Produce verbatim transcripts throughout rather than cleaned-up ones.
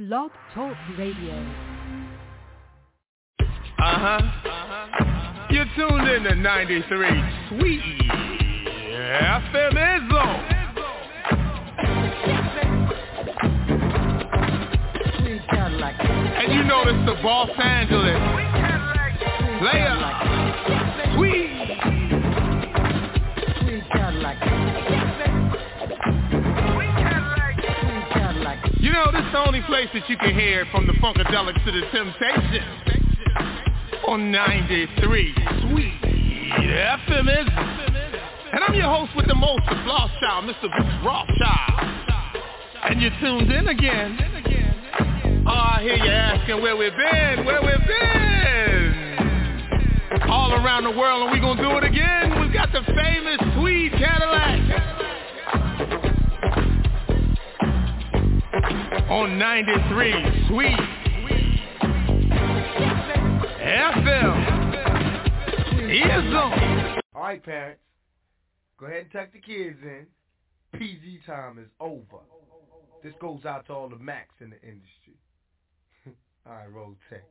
Blog Talk Radio. Uh-huh. uh-huh. You're tuned in to ninety-three Sweet F M Izzo. And you know this the Los Angeles player. Sweet. You know this is the only place that you can hear from the Funkadelics to the Temptations on ninety-three Sweet F M Izzo. And I'm your host with the most, the Floss Child, Mister Bruce Rothschild. And you're tuned in again. Oh, I hear you asking where we've been, where we've been. All around the world, and we're going to do it again. We've got the famous Tweed Cadillac on ninety-three Sweet F M Izzo. All right, parents, go ahead and tuck the kids in. P G time is over. This goes out to all the Macs in the industry. All right, roll tape.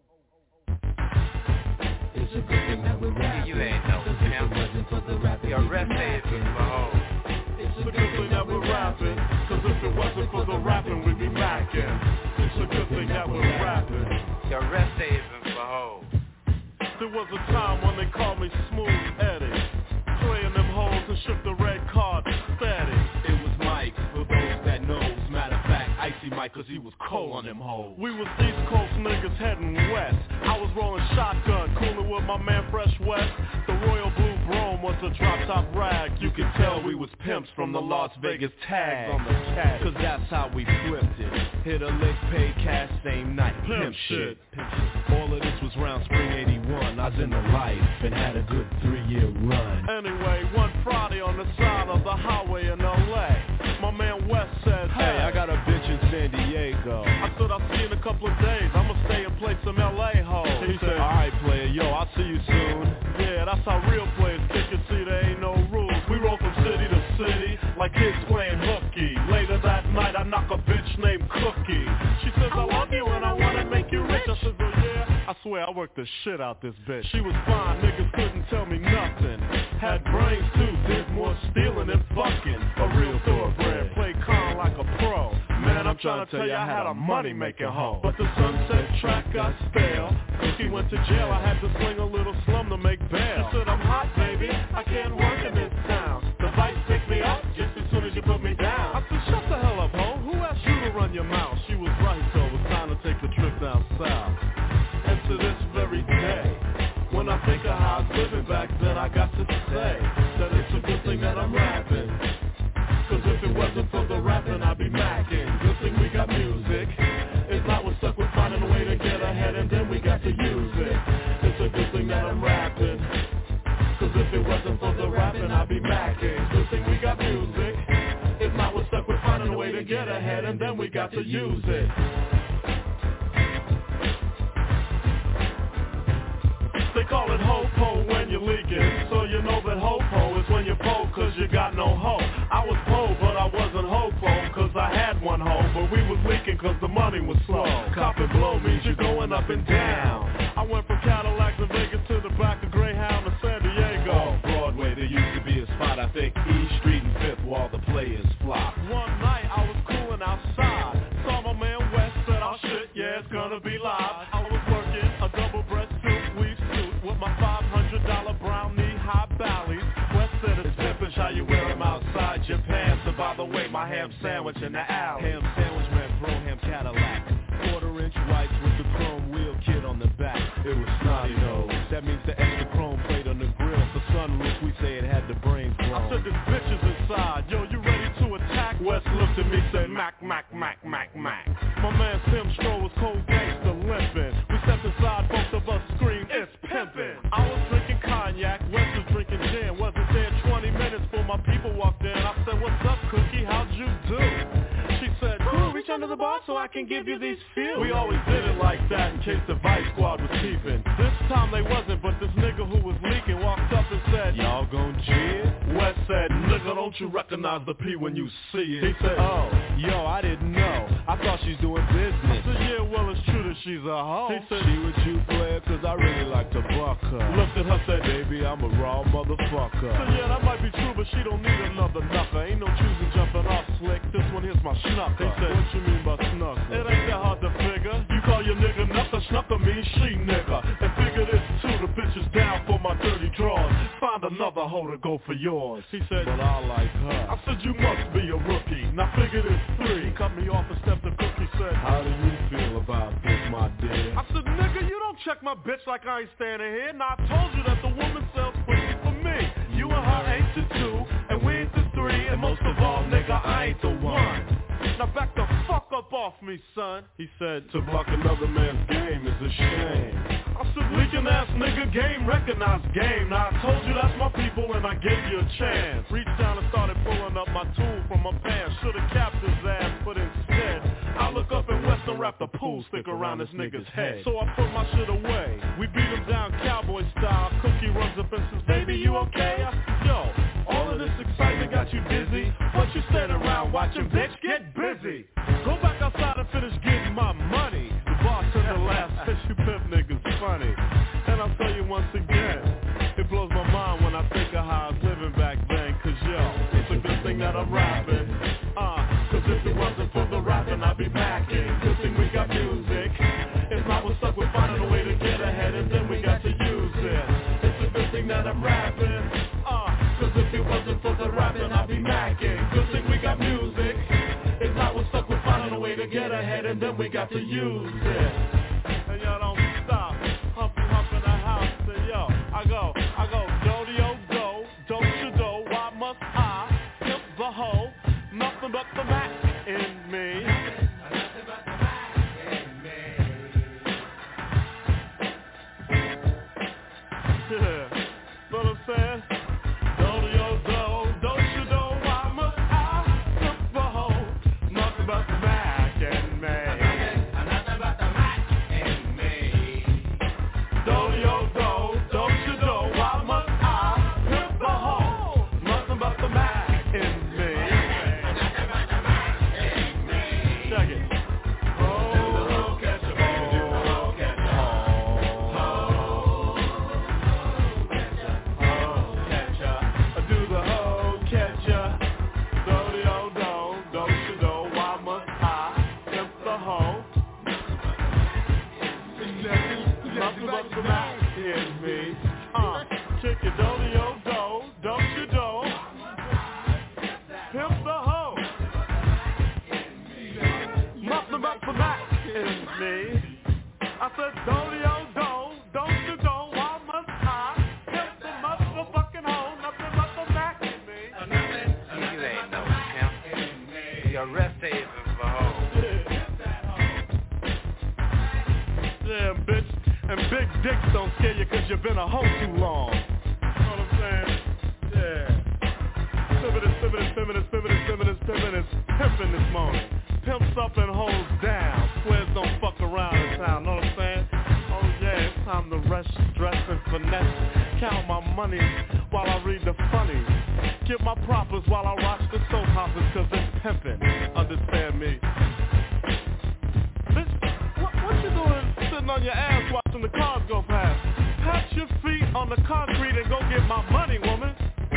It's a good thing that we're rapping. You ain't no pimp. Your rest is behold. It's a good thing that we're rapping. Cause if it wasn't for the rapping, we'd be macking. It's a good thing that we're rapping. Your rest is behold. There was a time when they called me Smooth Eddie, playing them hoes and shook the red card steady. It was Mike, for those that knows. Matter of fact, Icy Mike, cause he was cold on them hoes. We was East Coast niggas heading west. I was rolling shotgun, cooling with my man Fresh West. The Royal Blue Brome was a drop top rag. You could tell we was pimps from the Las Vegas tags on the cat. Cause that's how we flipped it. Hit a lick, paid cash, same night. Pimp, Pimp shit. Pimp shit. All of this was round spring eighty-one. I was in the life and had a good three-year run. Anyway, one Friday on the side of the highway in L A, my man West said, hey, I got a bitch in San Diego. I said, I'll see you in a couple of days. I'ma stay and play some L A hoes. He said, alright player, yo, I'll see you soon. Yeah, that's how real players kick it, see there ain't no rules. We roll from city to city, like kids playing hooky. Later that night, I knock a bitch named Cookie. She says, I love you and I wanna make you rich. I said, well, yeah, I swear I worked the shit out this bitch. She was fine, niggas couldn't tell me nothing. Had brains too, did more stealing than fucking. A real thoroughbred, play con like a pro. Man, I'm trying to tell you I had a money-making hoe. But the Sunset track got stale. Cookie went to jail, I had to sling a little slum to make bail. She said, I'm hot, baby, I can't work in this town. The vice picked me up just as soon as you put me down. I said, shut the hell up, ho, who asked you to run your mouth? She was right, so it was time to take the trip down south. And to this very day, when I think of how I was living back then, I got to say that it's a good thing that I'm rapping. Cause if it wasn't for the rapping, I'd be macking. Good thing we got music. If not, we're stuck with finding a way to get ahead, and then we got to use it. It's a good thing that I'm rapping. Cause if it wasn't for the rapping, I'd be macking. Good thing we got music. If not, we're stuck with finding a way to get ahead, and then we got to use it. They call it ho-po when you're leaking, so you know that ho-po is when you're po, cause you got no hoe. I was po, but I wasn't ho-po, cause I had one hoe, but we was leaking cause the money was slow. Cop and blow means you're going up and down. I went from Cadillac to Vegas to the back of Greyhound to San Diego. Oh, Broadway, there used to be a spot, I think E Street and Fifth while the players flop. One night I was cooling outside, saw my man West, said, oh shit, yeah, it's gonna be live. I was working a double-breast suit, weave suit, with my five hundred dollar brown knee-high Bally's. West said it's pimpish how you wear them outside your pants. And by the way, my ham sandwich in the alley. Ham sandwich meant Brougham Cadillac. Quarter-inch whites with the chrome wheel kit on the back. It was snotty nose. That means the extra chrome plate on the grill. For sunroof, we say it had the brains grown. I said this bitch is inside. Yo, you ready to attack? West looked at me, said Mac, Mac, Mac, Mac, Mac. My man Tim Stroh was cold gangster limping. We stepped inside, both of us screamed, it's pimpin'. I was drinking cognac, West was drinking gin. Wasn't there twenty minutes before my people walked in. I said, what's up, Cookie, how'd you do? She said, cool, reach under the bar so I can give you these few. We always did it like that in case the Vice Squad was peeping. This time they wasn't, but this nigga who was leaking walked up and said, y'all gon' cheer? West said, nigga, don't you recognize the P when you see it? He said, oh, yo, I didn't know. I thought she's doing business. I said, she's a hoe. He said, she with you, player, cause I really like to buck her. Looked at her, said, baby, I'm a raw motherfucker. So yeah, that might be true, but she don't need another knucker. Ain't no choosing jumping off slick, this one here's my schnucker. He said, what you mean by snucker? It ain't that hard to figure. You call your nigga knucker, schnucker means she nigga. And figure this too, the bitch is down for my dirty drawers. Find another hoe to go for yours. He said, but I like her. I said, you must be a rookie. Now figure this three. He cut me off and stepped the cookie, said, how do you feel about this, my dear? I said, nigga, you don't check my bitch like I ain't standing here. Now I told you that the woman sells pussy for me. You and her ain't the two, and we ain't the three, and most of all, nigga, I ain't the one. Now back the fuck up off me, son. He said, to buck another man's game is a shame. I said, leaking ass nigga, game, recognize game. Now I told you that's my people and I gave you a chance. Reached down and started pulling up my tool from my pants. Should've capped his ass, but instead I look up and Weston wrapped a pool stick around this nigga's head. So I put my shit away. We beat him down cowboy style. Cookie runs up and says, baby, you okay? I said, yo, all of this excitement got you dizzy. What you standing around watching, bitch? Get busy. Go back outside and finish getting my money. The bartender laughs, says you pimp niggas funny. And I'll tell you once again, it blows my mind when I think of how I was living back then. Cause yo, it's a good thing that I'm rapping. Uh, cause if it wasn't for the rapping, I'd be backing. Good thing we got music. If not, we're stuck with finding a way to get ahead, and then we got to use it. It's a good thing that I'm rapping. Uh, cause if it wasn't for the rapping, I'd be macking. Good thing we got music. If not, we're stuck with finding a way to get ahead, and then we got to use it. And y'all don't stop. Humpy hump in the house. And yo, I go, I go, do-de-o, do, don't you do, why must I pimp the hoe? Nothing but the Mac in me. Nothing but the Mac in me. Yeah, know what I'm saying? Do-de-o, do, don't you do, why must I pimp the hoe? Nothing but the Mac in me. Nothing but the Mac in me. Do-de-o, do, don't you do, why must I pimp the hoe? Nothing but the Mac in me. Nothing but the Mac in me. Check it. Oh, catch a ball, catch a do the hoe catcher. Do-de-o, do, don't you do, why must I pimp the hoe? Nothing but the Mac in me. Uh, kick it, do-de-o, do, don't you do, pimp the hoe. Nothing but the Mac in me. I said, do-de-o, do, don't you do, why must I pimp the motherfucking hoe? Nothing but the Mac in me. You ain't no pimp. You're rest haven for hoes. Yeah, bitch. And big dicks don't scare you cause you've been a hoe too long. You know what I'm saying? Yeah. Feminist, feminist, feminist, feminist, feminist, feminist, pimping this morning. Pimps up and hoes down. Squares don't fuck around in town, know what I'm saying? Oh yeah, it's time to rush, dress and finesse. Count my money while I read the funnies. Get my propers while I watch the soap operas cause it's pimping. Understand me? Bitch, what, what you doing sitting on your ass watching the cars go past? Pat your feet on the concrete and go get my money, woman.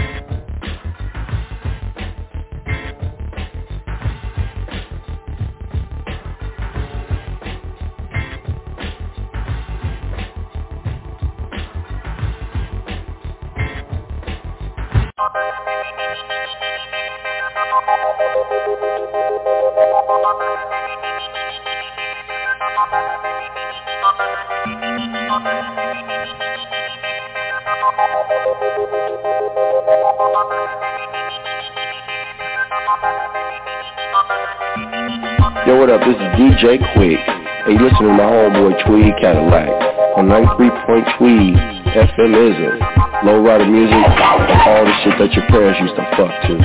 Yo, what up? This is D J Quick. Hey, listen to my homeboy Tweed Cadillac on ninety-three point Tweed F M ism. Lowrider music and all the shit that your parents used to fuck to.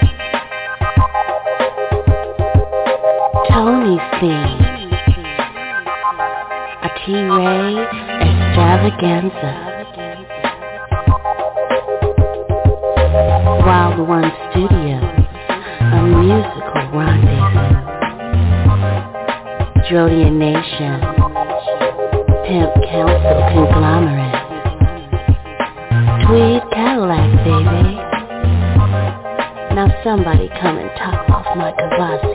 Tony C. A T-Ray extravaganza. Wild One Studio. A musical rendezvous. Drodian Nation. Pimp Council Conglomerate. Tweed Cadillac, baby. Now somebody come and top off my Kavasi.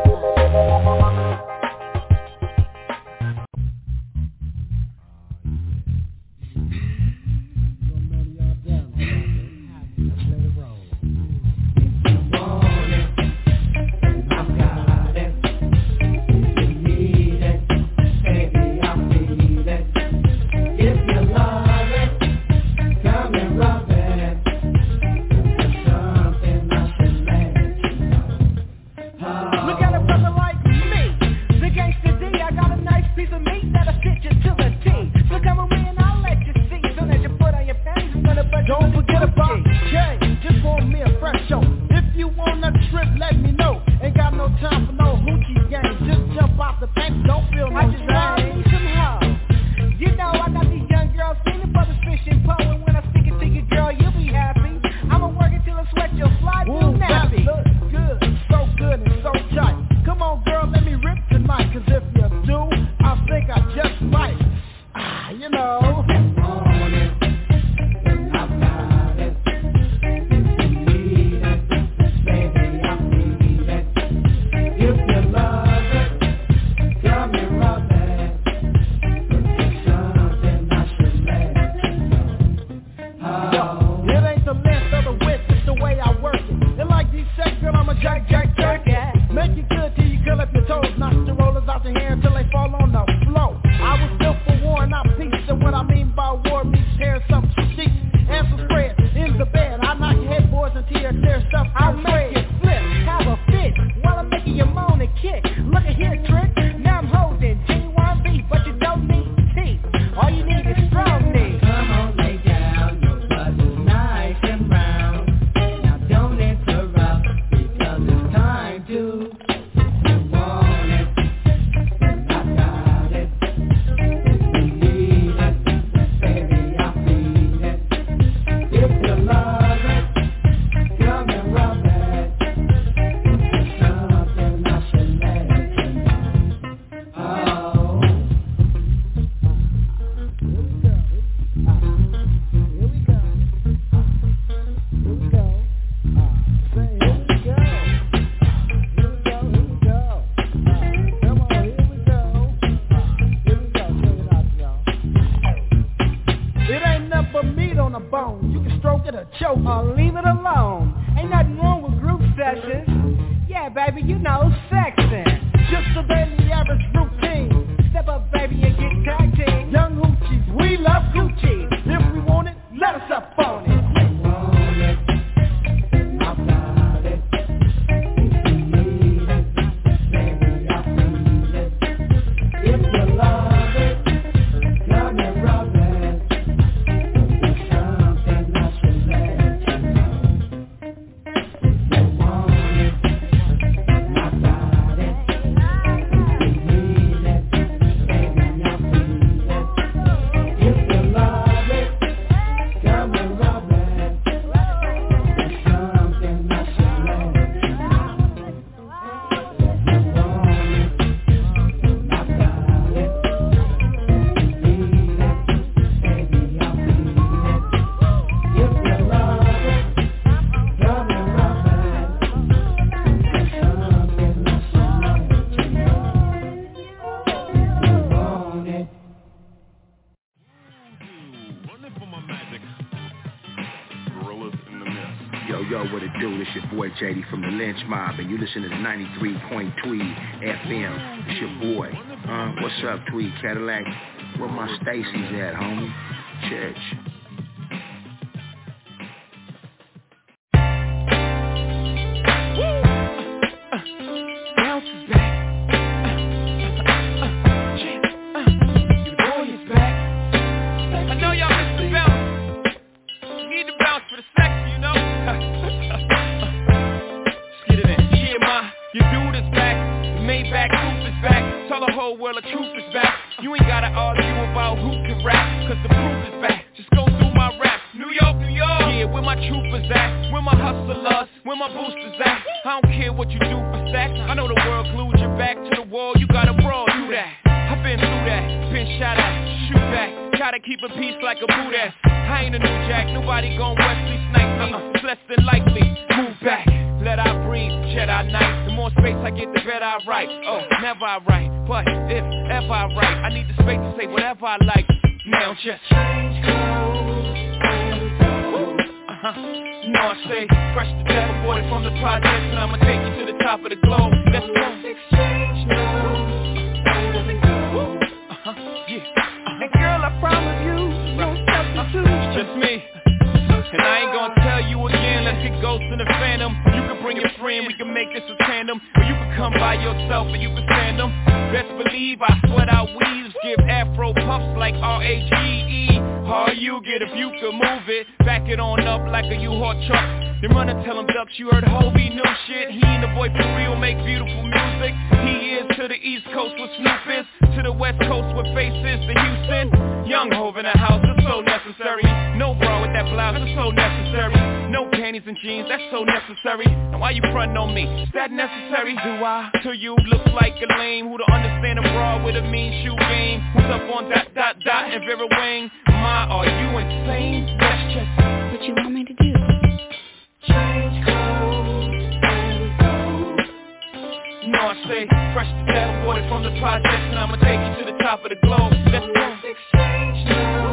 J D from the Lynch Mob, and you listen to the ninety-three point Tweed F M. It's your boy. Uh, what's up, Tweed Cadillac? Where my Stacy's at, homie? Church. Shot at, gotta keep a peace like a Buddha. I ain't a new jack, nobody gon' Wesley snipe me. It's less than likely, move back, let I breathe, Jedi Knight. The more space I get, the better I write. Oh, never I write, but if ever I write, I need the space to say whatever I like. Now just change clothes. Uh-huh. You know I stay fresh to death, aborted from the projects, and I'ma take you to the top of the globe. Let's go. Exchange now. Uh-huh. Yeah. Uh-huh. And girl, I promise you, no substitute. Just me. And I ain't gonna tell you again, let's get Ghost in the Phantom. You can bring your friend, we can make this a tandem. Or you can come by yourself and you can stand them. Best believe I sweat out weaves, give afro puffs like R A G E. All you get if you could move it, back it on up like a U-Haul truck. Then run and tell them ducks you heard Hobie new shit. He and the boy for real make beautiful music. He is to the East Coast with Snoop is, to the West Coast with Face is to Houston. Young Hov in the house, it's so necessary. No bra with that blouse, it's so necessary. No panties and jeans, that's so necessary. And why you frontin' on me? Is that necessary? Do I? To you look like a lame who don't understand a bra with a mean shoe game. Who's up on dot dot dot and Vera Wang? My, are you insane? That's just what you want me to do. Change clothes and go. You know I stay fresh to death, aborted from the projects, and I'ma take you to the top of the globe. Let's go. Exchange now.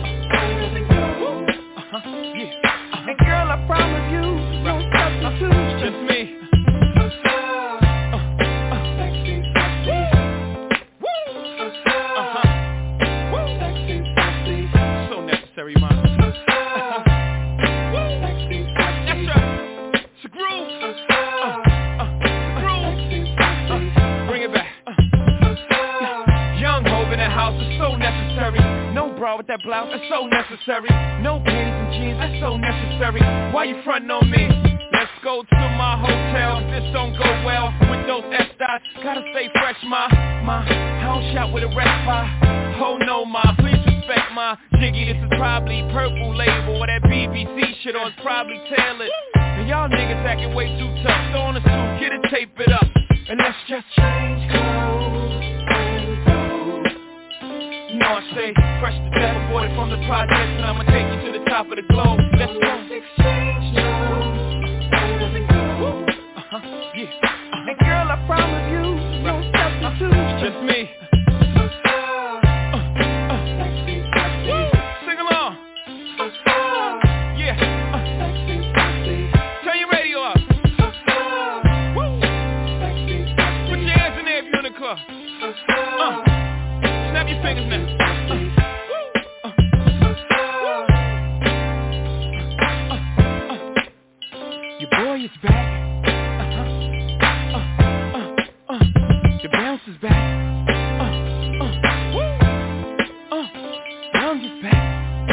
Uh-huh, yeah. Uh-huh. And girl, I promise you, no substitute. Just me. With that blouse, that's so necessary. No panties and jeans, that's so necessary. Why you frontin' on me? Let's go to my hotel. If this don't go well with those S-dots, gotta stay fresh, ma. Ma, I don't shop with a rest by. Oh no, ma, please respect my Jiggy. This is probably purple label or that B B C shit, or it's probably tailored. And y'all niggas acting way too tough. Throw on a suit, get it, tape it up, and let's just change clothes. You know I stay fresh to death, aborted from the projects, and I'ma take you to the top of the globe. Let's go. Exchange now. Uh-huh, yeah. Uh-huh. And girl, I promise you, no substitute. Just me. Uh, uh, Sing along. Yeah. Uh. Turn your radio up. Woo. Put your hands in there if you're in the club. Uh. Snap your fingers now. Uh, uh, uh, uh, uh. Your boy is back. Uh-huh. Uh, uh, uh. The bounce is back. Uh, uh, woo. Uh, bounce is back.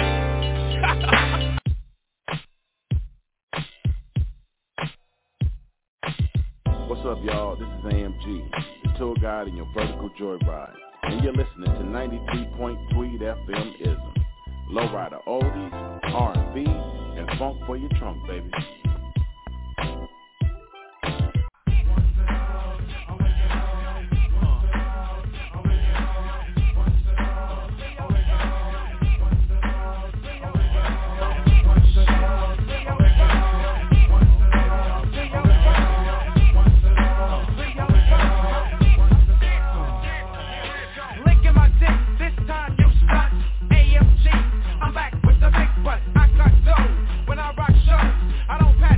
What's up, y'all? This is A M G, the tour guide in your vertical joyride. And you're listening to ninety-three point three F M Ism. Lowrider oldies, R and B, and funk for your trunk, baby. I'm back with the big butt. I got dough when I rock shows. I don't pass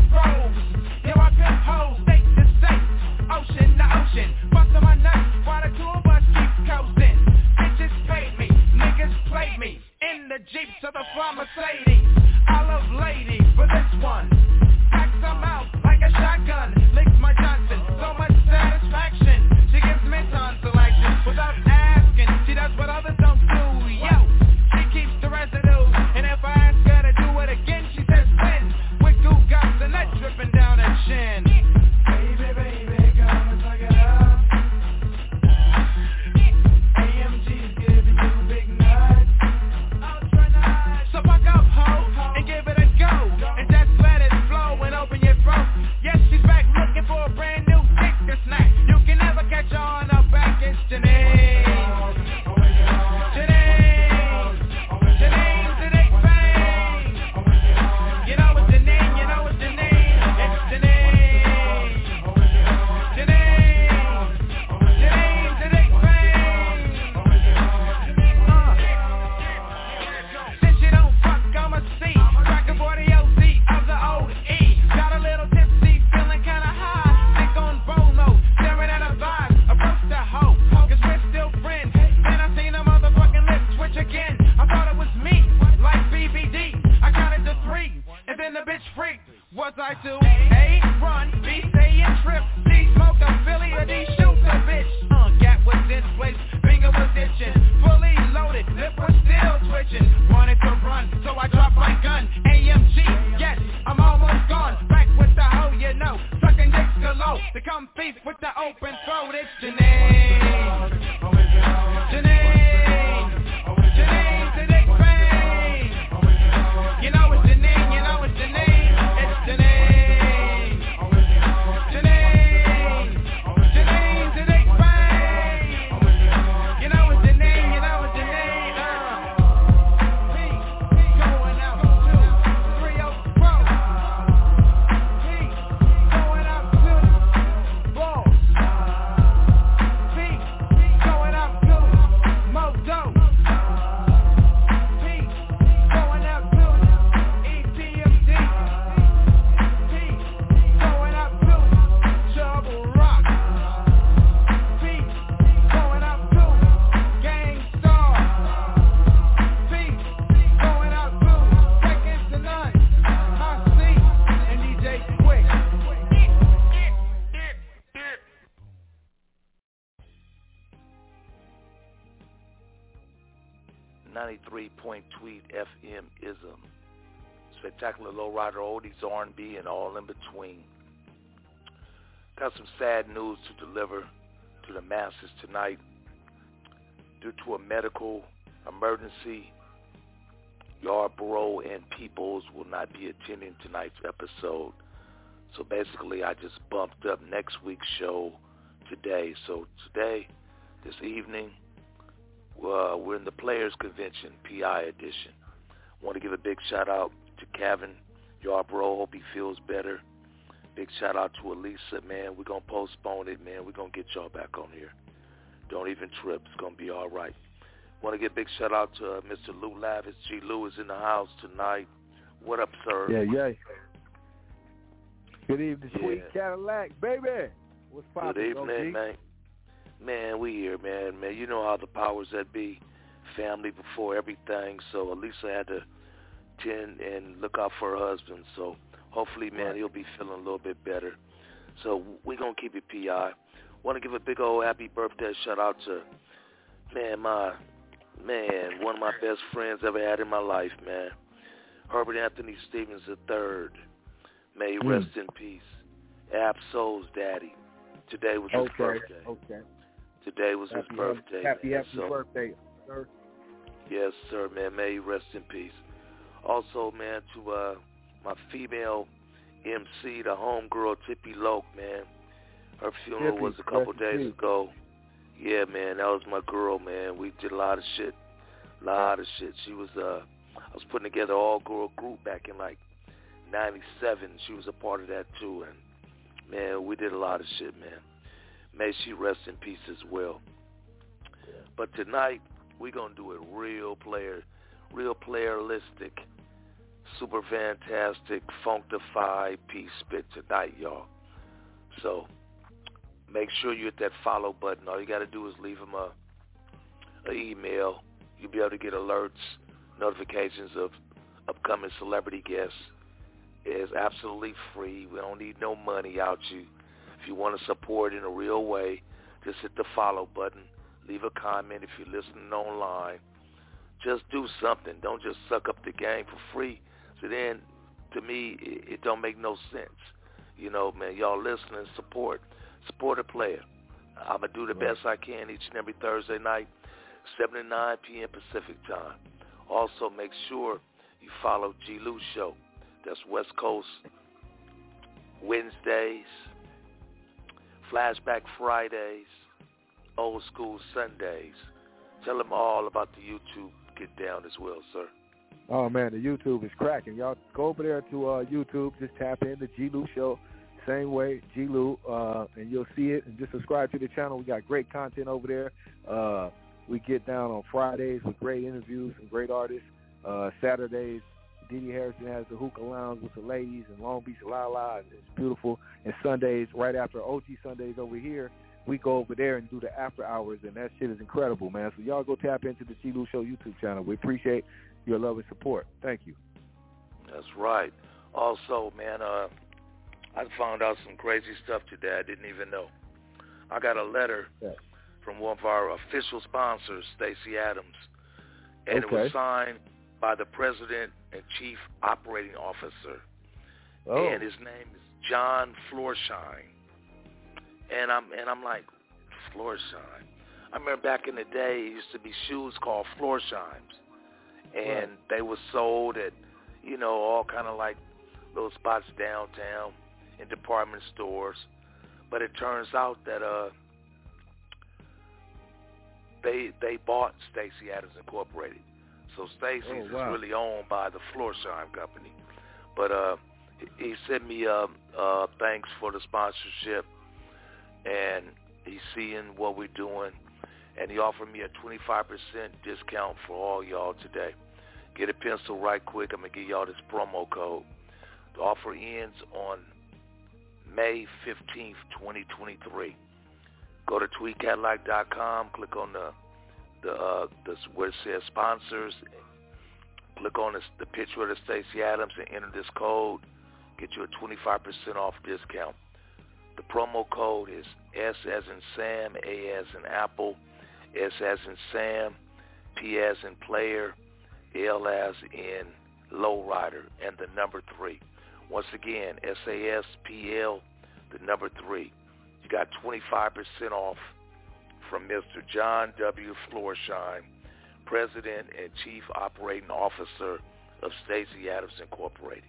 ninety-three point Tweet F M ism. Spectacular lowrider oldies, R and B, and all in between. Got some sad news to deliver to the masses tonight. Due to a medical emergency, Yarborough and Peoples will not be attending tonight's episode. So basically, I just bumped up next week's show today. So today, this evening, uh, we're in the Players Convention, P I edition. Want to give a big shout out to Kevin Yarborough. Hope he feels better. Big shout out to Elisa, man. We're going to postpone it, man. We're going to get y'all back on here. Don't even trip. It's going to be all right. Want to give a big shout out to uh, Mister Lou Lavis. G. Lou is in the house tonight. What up, sir? Yeah, yeah. Good evening, yeah. Sweet Cadillac, baby. What's poppin'? Good evening, O G? man. Man, we here, man. Man, you know how the powers that be, family before everything. So Elisa had to tend and look out for her husband. So hopefully, man, right. he'll be feeling a little bit better. So we're going to keep it P I. Want to give a big old happy birthday shout out to, man, my, man, one of my best friends ever had in my life, man. Herbert Anthony Stevens the third. May he mm. rest in peace. Ab-Soul's daddy. Today was his okay. birthday. Okay. Today was happy, his birthday. Happy, man. happy so, birthday, sir. Yes, sir, man. May he rest in peace. Also, man, to uh, my female M C, the homegirl, Tippy Loke, man. Her funeral Tippy, was a couple rest days ago. Yeah, man, that was my girl, man. We did a lot of shit. A lot of shit. She was, uh, I was putting together an all-girl group back in, like, ninety-seven. She was a part of that, too. And, man, we did a lot of shit, man. May she rest in peace as well. But tonight, we're going to do it real player, real playeristic, super fantastic, funkified peace spit tonight, y'all. So make sure you hit that follow button. All you got to do is leave them a, a email. You'll be able to get alerts, notifications of upcoming celebrity guests. It's absolutely free. We don't need no money out you. If you want to support in a real way, just hit the follow button. Leave a comment if you're listening online. Just do something. Don't just suck up the game for free. So then, to me, it, it don't make no sense. You know, man, y'all listening, support. Support a player. I'm going to do the right. best I can each and every Thursday night, seven to nine p.m. Pacific time. Also, make sure you follow G. Lou Show. That's West Coast Wednesdays, Flashback Fridays, Old School Sundays. Tell them all about the YouTube get down as well, sir. Oh, man, the YouTube is cracking. Y'all go over there to uh, YouTube. Just tap in the G. Lou Show. Same way, G. Lou, uh, and you'll see it. And just subscribe to the channel. We got great content over there. Uh, we get down on Fridays with great interviews and great artists. Uh, Saturdays, Dee Dee Harrison has the hookah lounge with the ladies in Long Beach, La La. It's beautiful. And Sundays, right after O G Sundays over here, we go over there and do the after hours, and that shit is incredible, man. So y'all go tap into the G. Lou Show YouTube channel. We appreciate your love and support. Thank you. That's right. Also, man, uh, I found out some crazy stuff today I didn't even know. I got a letter yeah. from one of our official sponsors, Stacey Adams, and okay. it was signed by the President and Chief Operating Officer. Oh. And his name is John Florsheim. And I'm and I'm like, Florsheim. I remember back in the day, it used to be shoes called Florsheims, and right. they were sold at, you know, all kind of like little spots downtown in department stores. But it turns out that uh, they they bought Stacey Adams Incorporated. So Stacey's oh, wow. is really owned by the Florsheim Company. But uh, he sent me uh, uh, thanks for the sponsorship, and he's seeing what we're doing, and he offered me a twenty-five percent discount for all y'all today. Get a pencil right quick. I'm going to give y'all this promo code. The offer ends on May fifteenth, twenty twenty-three. Go to tweet cadillac dot com, click on the the, uh, the where it says sponsors, click on the, the picture of the Stacey Adams and enter this code. Get you a twenty-five percent off discount. The promo code is S as in Sam, A as in Apple, S as in Sam, P as in player, L as in lowrider, and the number three. Once again, S A S P L, the number three. You got twenty-five percent off from Mister John W. Florsheim, President and Chief Operating Officer of Stacey Adams Incorporated.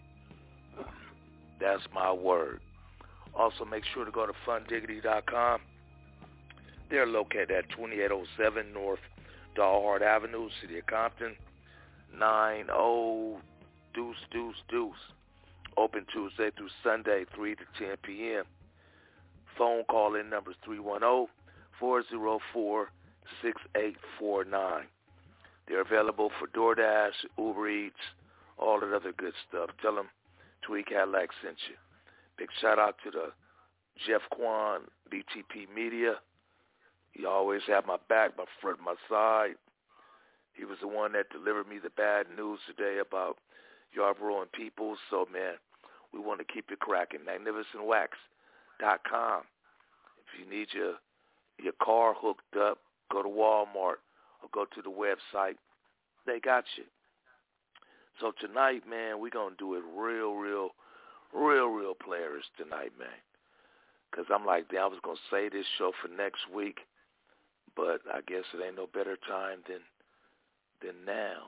That's my word. Also, make sure to go to fun diggity dot com. They're located at twenty-eight oh seven North Dalhart Avenue, City of Compton, nine oh Deuce Deuce Deuce. Open Tuesday through Sunday, three to ten p.m. Phone call in numbers three one zero, four zero four, six eight four nine. They're available for DoorDash, Uber Eats, all that other good stuff. Tell them Tweed Cadillac sent you. Big shout out to the Jeff Quan, B T P Media. He always had my back, my front, my side. He was the one that delivered me the bad news today about Yarborough and Peoples. So, man, we want to keep it cracking. magnificent wax dot com. If you need your your car hooked up, go to Walmart or go to the website. They got you. So tonight, man, we're going to do it real, real, real, real players tonight, man. Because I'm like, damn, I was going to say this show for next week, but I guess it ain't no better time than than now.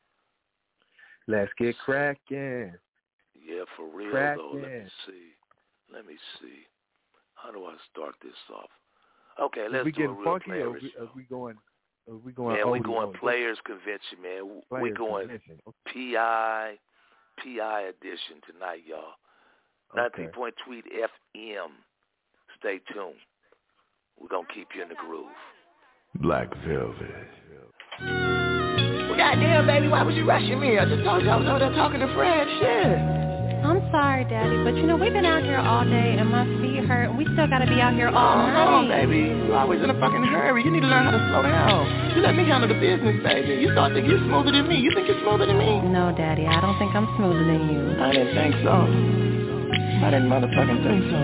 Let's get cracking. Yeah, for real, cracking. though. Let me see. Let me see. How do I start this off? Okay, let's we do a getting real funky, players or we, show. are we going? Are we going? Man, we oldie going on Players Convention, man. Players we going Convention. Okay. P I P I edition tonight, y'all. ninety-three Okay. point Tweed F M. Stay tuned. We're gonna keep you in the groove. Black Velvet. Well, goddamn, baby, why was you rushing me? I just told you I was over there talking to Fred. Shit. I'm sorry, Daddy, but you know, we've been out here all day and my feet hurt and we still gotta be out here all Oh, night. hold on, baby. You're always in a fucking hurry. You need to learn how to slow down. You let me handle the business, baby. You start thinking you're smoother than me. You think you're smoother than me? No, Daddy, I don't think I'm smoother than you. I didn't think so. I didn't motherfucking think so.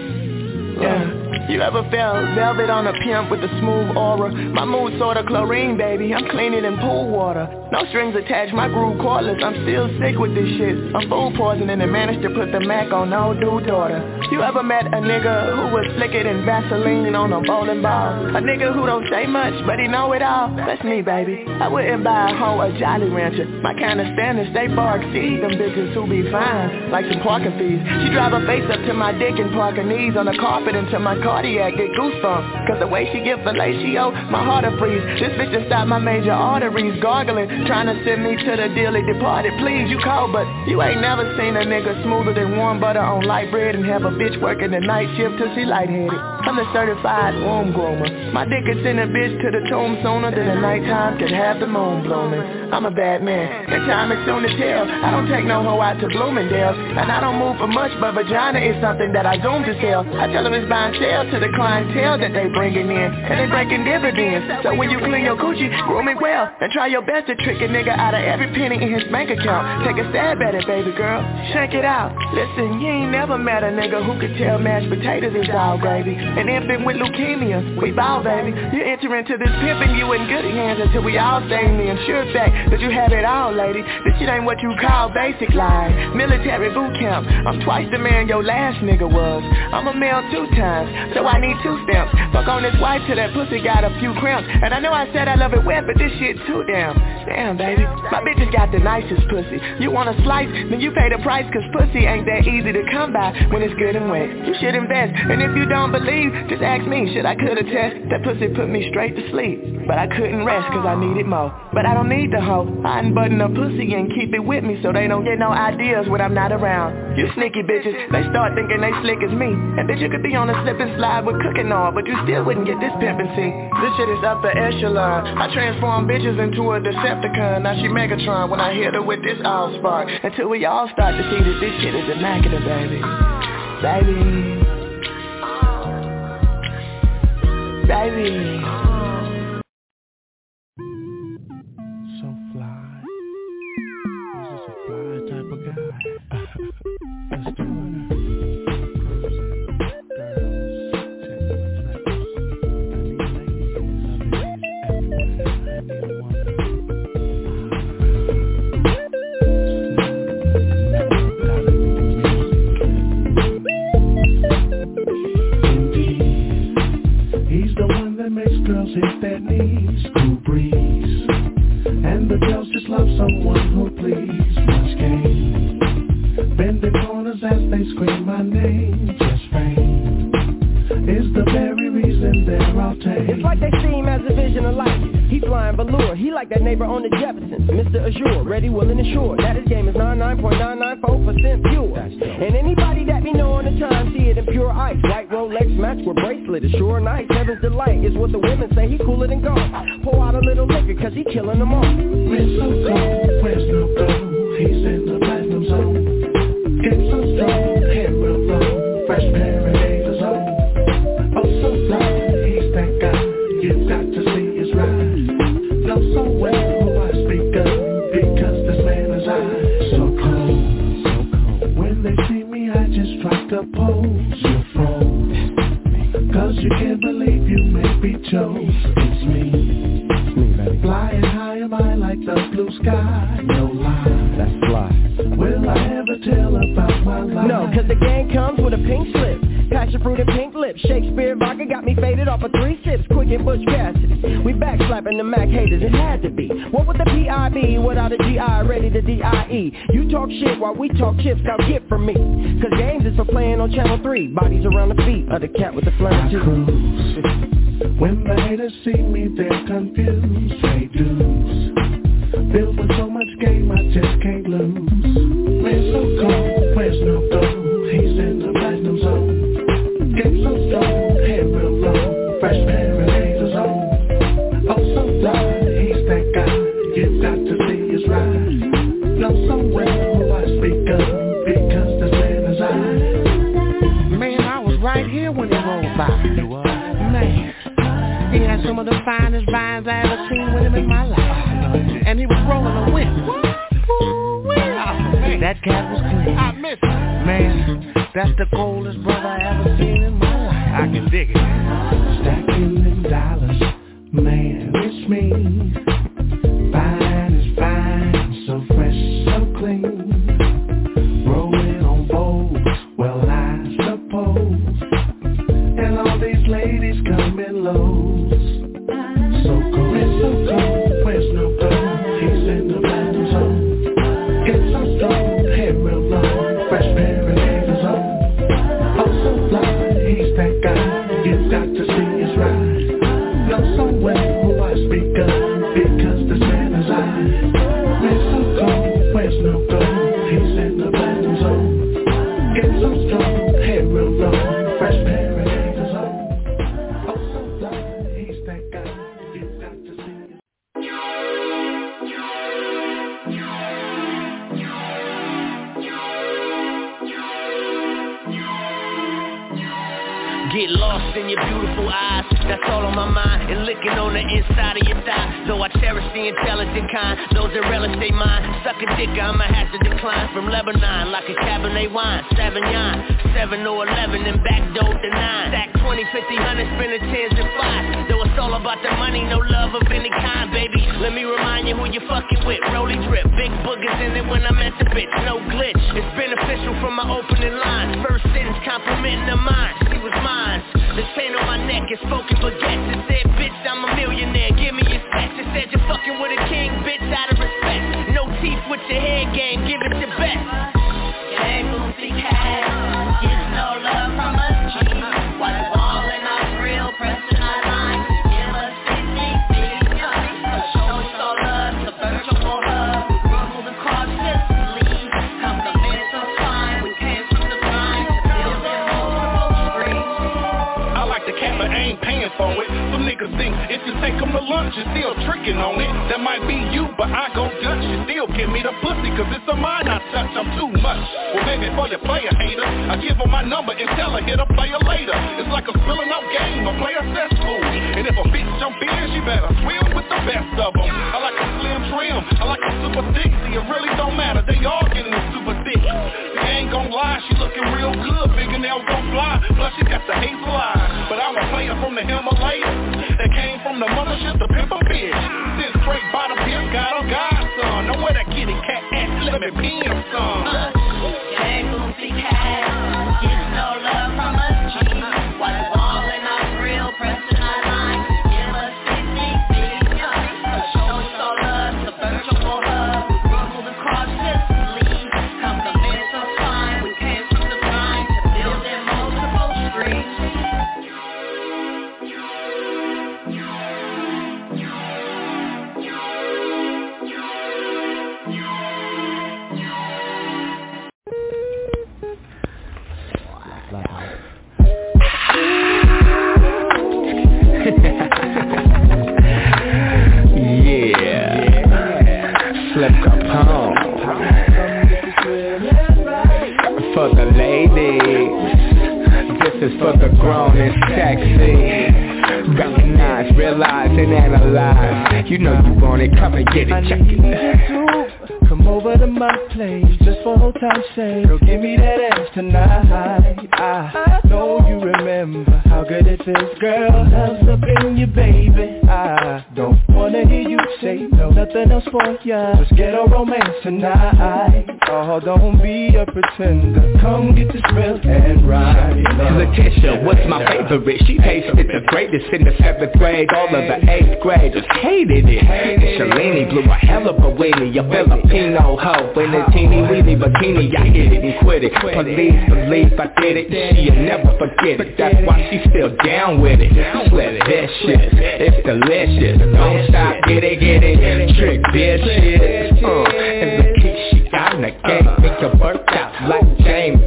Yeah. You ever felt velvet on a pimp with a smooth aura? My mood sorta chlorine, baby. I'm cleaner than pool water. No strings attached, my groove cordless. I'm still sick with this shit. I'm food poisoning and managed to put the Mac on no dude daughter. You ever met a nigga who was slicker than Vaseline on a bowling ball? A nigga who don't say much, but he know it all. That's me, baby. I wouldn't buy a hoe a Jolly Rancher. My kind of standards, they far exceed them bitches who be fine, like some parking fees. She drive her face up to my dick and park her knees on the carpet until my cardiac get goosebumps. Cause the way she give fellatio, my heart will freeze. This bitch just stopped my major arteries gargling, trying to send me to the dearly departed. Please, you cold, but you ain't never seen a nigga smoother than warm butter on light bread and have a bitch working the night shift till she lightheaded. I'm the certified womb groomer. My dick could send a bitch to the tomb sooner than the nighttime could have the moon blooming. I'm a bad man, and time is soon to tell. I don't take no hoe out to Bloomingdale, and I don't move for much, but vagina is something that I zoom to sell. I tell them it's buying sell to the clientele that they bringing in, and they breaking dividends. So when you clean your coochie, groom it well, and try your best to trick a nigga out of every penny in his bank account. Take a stab at it, baby girl. Check it out. Listen, you ain't never met a nigga who could tell mashed potatoes is all gravy. An infant with leukemia, we bow, baby. You enter into this pimping you in good hands until we all stay in the insured fact that you have it all, lady. This shit ain't what you call basic life. Military boot camp. I'm twice the man your last nigga was. I'm a male two times, so I need two stamps. Fuck on this wife till that pussy got a few cramps. And I know I said I love it wet, but this shit too damn. Damn, baby. My bitches got the nicest pussy. You want a slice, then you pay the price, cause pussy ain't that easy to come by when it's good and wet. You should invest, and if you don't believe, just ask me, should I could attest. That pussy put me straight to sleep, but I couldn't rest cause I needed more. But I don't need the hoe. I unbutton a pussy and keep it with me so they don't get no ideas when I'm not around. You sneaky bitches, they start thinking they slick as me. And bitch, you could be on a slip and slide with cooking on, but you still wouldn't get this pimpin' see. This shit is upper echelon. I transform bitches into a Decepticon. Now she Megatron when I hit her with this all-spark. Until we all start to see that this shit is immaculate, baby. Baby. Baby. So fly. He's just a fly type of guy. Let's do it. Cruising. Girls, take my trips. I need ladies. I need everywhere. I need a woman. cool breeze. And the girls just love someone who please. Much game, bending corners as they scream my name. Just fame is the very reason they're all tame. It's like they see him as a vision of light. He flying velour, he like that neighbor on the Jeffersons, Mister Azure, ready, willing, and sure that his game is ninety-nine point nine nine four percent pure. And anybody that me know on the time see it in pure ice. White Rolex match with bracelet is sure nice. Heaven's delight is what the women say, he cooler than gold. Pour out a little liquor cause he killing them all. It's so cold, where's no gold? He's in the platinum zone. It's so strong, hair real long, fresh pair of haters on. Oh so fly, he's that guy, you've got to see his ride. Know so well who I speak of, because this man is I. So cold, so cold. When they see me I just strike a pose. You froze, cause you can't believe you may be chose. It's me, it's me baby. Flying high am I like the blue sky. No lie, that's fly. Will I ever tell about my life? No, cause the gang comes with a pink slip. Passion fruit and pink lips. Shakespeare vodka got me faded off of three sips. Quick and Butch Cassidy. We backslapping the Mac haters. It had to be. What would the P I be without a G I ready to D I E? You talk shit while we talk chips. Now get from me. Cause games is for playing on channel three. Bodies around the feet of the cat with the flannel too. When the haters see me they're confused. They dudes filled with so much game I just can't lose. Man so cold, where's no gold? He's in the platinum zone. Get so strong, hair real long, fresh pair of haters on. Oh so fly, he's that guy, you've got to see his ride. Know so well who I speak of, because this man is I. Man, I was right here when he rolled by. Man, he had some of the finest vines I ever seen with him in my life. And he was rolling a whip. That cat was clean. I miss him. Man, that's the coldest brother I ever seen in my life. I can dig it. Stacking them dollars, man, it's me. Fine is fine, so fresh, so clean. Rolling on bowls, well I suppose. And all these ladies come in lows. So cold, it's so cold, where's no gold? He's in the platinum zone. It's so strong, hair real long, fresh pair of haters on. Oh so fly, he's that guy, you've got to see his ride. Know so well who I speak of, because this man is I. It's so cold, where's no gold? He's in the platinum zone. It's so strong, hair real long, fresh pair of haters on. Oh so fly, he's that guy, you've got to see his Get lost in your beautiful eyes, that's all on my mind. And licking on the inside of your thigh. Though I cherish the intelligent kind, those that relish they mind. Suck a dick, I'ma have to decline. From Lebanon, like a Cabernet wine. Savignon, seven or eleven and back door to nine. Stack twenty, fifty, one hundred, spending tens and fives. Though it's all about the money, no love of any kind, baby. Let me remind you who you fucking with. Rolly drip, big boogers in it when I met the bitch. No glitch, it's beneficial from my opening line. First sentence complimenting of mine. She was mine. The chain on my neck is spoken baguettes. It said, bitch, I'm a millionaire, give me your sex. It said you're fucking with a king, bitch, out of respect. No teeth with your head game, give it your best. Hey, booty cat, get no love from a G. While you ballin' off real, pressing our line. Give us fifty feet, uh, show us all love, the virtual hug. Rumble the cautiously, compliments of time. We came from the grind to build in multiple streets. I like the cat, but I ain't paying for it. Some niggas think if you take them to lunch, you're still tricking on it. That might be you, but I go Dutch. You still give me the pussy, cause it's a mine I touch. I'm too much. Well, maybe for your player hater, I give her my number and tell her hit a player later. It's like a spilling up game, a player cesspool. And if a bitch jump in, she better swim with the best of them. I like a slim trim, I like a super thick. See, it really don't matter, they all getting it super thick. I ain't gon' lie, she looking real good, fingernails don't fly. Plus she got the hazel eyes. But I'm a player from the Himalayas that came from the mothership to pimp a bitch. This straight bottom pimp got a godson. Know where that kitty cat at? Let me pee him some. Hey, booty cat, get no love from a G. While you ballin' off real, pressing our line. Give us fifty feet, for the grown and sexy. Recognize, realize, and analyze. You know you want it, come and get it, check it. Come over to my place, just for old time's sake. Girl, give me that ass tonight. I know you remember how good it feels, girl. Love's up in you, baby. I don't wanna hear you say no, nothing else for ya. Just get a romance tonight. Oh, don't be a pretender. Come get this real and ride. Letitia, what's my favorite? She tasted the greatest in the seventh grade. All of the eighth graders hated it. And Shalini blew a hell of a weenie. A Filipino hoe in a teeny weeny bikini. I hit it and quit it. Police believe I did it. She'll never forget it. That's why she's still down with it. Sweat that shit, it's delicious. Don't stop, get it, get it. Trick bitches. Uh, and the key she got in the game. Make your work out like James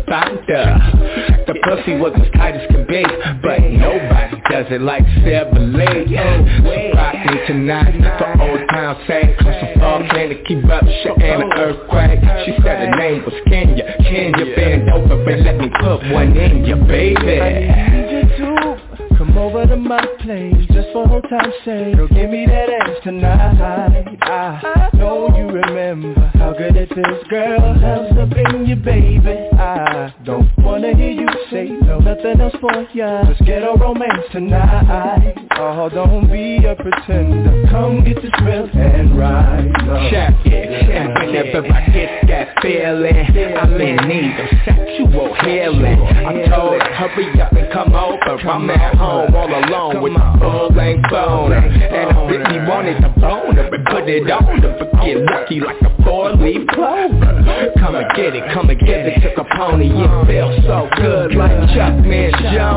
Fonda. The pussy was as tight as can be, but nobody does it like Chevrolet. Surprise me tonight for old time's sake. Some fall came to keep up shit and an earthquake. She said her name was Kenya. Kenya bend over and let me put one in you, baby. I need you to come over to my place, just for old time's sake. Girl, give me that ass tonight. I know you remember how good it feels, girl. Love's up in you, baby. I don't wanna hear you say no, nothing else for ya. Just get a romance tonight. Oh, don't be a pretender. Come get this real and ride. Check it, and whenever I get that feeling, I'm in need of sexual healing. I told her, hurry up and come over. I'm at home all alone with my full-length boner. And I really wanted to bone her and put it on her, but get lucky like a four-leaf clover. Come and get it, come and get it, took a pony. It feels so good like Chuck and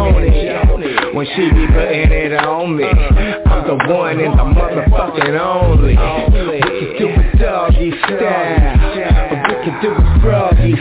Joni. When she be putting it on me, I'm the one and the motherfucking only. We can do it doggy style, we can do it froggy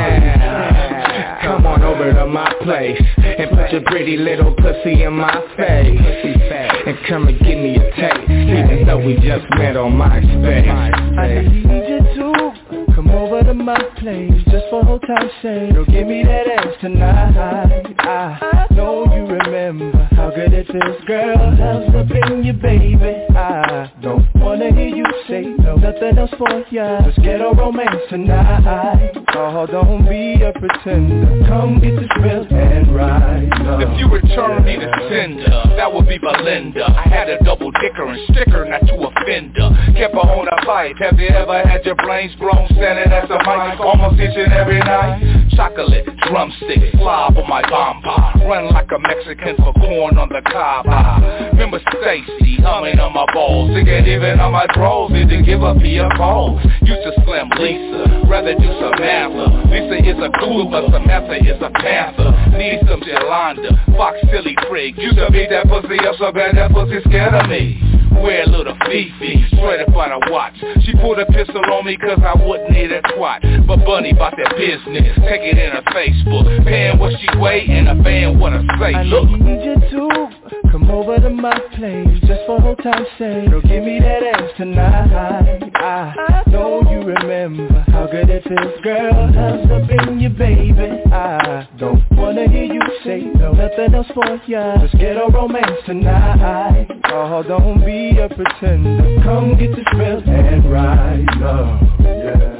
style. Come on over to my place and put your pretty little pussy in my face, and come and give me a taste, even though we just met on MySpace. I need you to come over to my place, just for old time's sake. Girl, give me that ass tonight. I know you remember how good it feels, girl. Love's up in you, baby. I don't wanna hear you say no, nothing else for ya. Just get a romance tonight. Oh, don't be a pretender. Come get this real and ride. If you return me to sender, that would be Belinda. I had a double dicker and sticker, not to offender. Kept her on a pipe. Have you ever had your brains blown standing at the mic, almost each and every night? Chocolate, drumstick, slob on my bomba. Run like a Mexican for corn on the cob. I remember Stacy humming on my balls, singing even on my drawers. Didn't give up your calls. Used to slam Lisa, rather do Samantha. Lisa is a cougar, but Samantha is a panther. Need some Yolanda, Fox silly prig. Used to beat that pussy up so bad that pussy scared of me. Wear a little Fifi, straight up on a watch. She pulled a pistol on me cause I wouldn't need a twat. But Bunny bought that business, take it in her Facebook. Paying what she weigh and a fan what I say. I Look, need you to come over to my place, just for old time's sake. Girl, give me that ass tonight. I know you remember how good it feels, girl. Love's up in you, baby. I don't wanna hear you say no, nothing else for ya. Just get a romance tonight. Oh, don't be a pretender. Come get this real and ride. Love, yeah.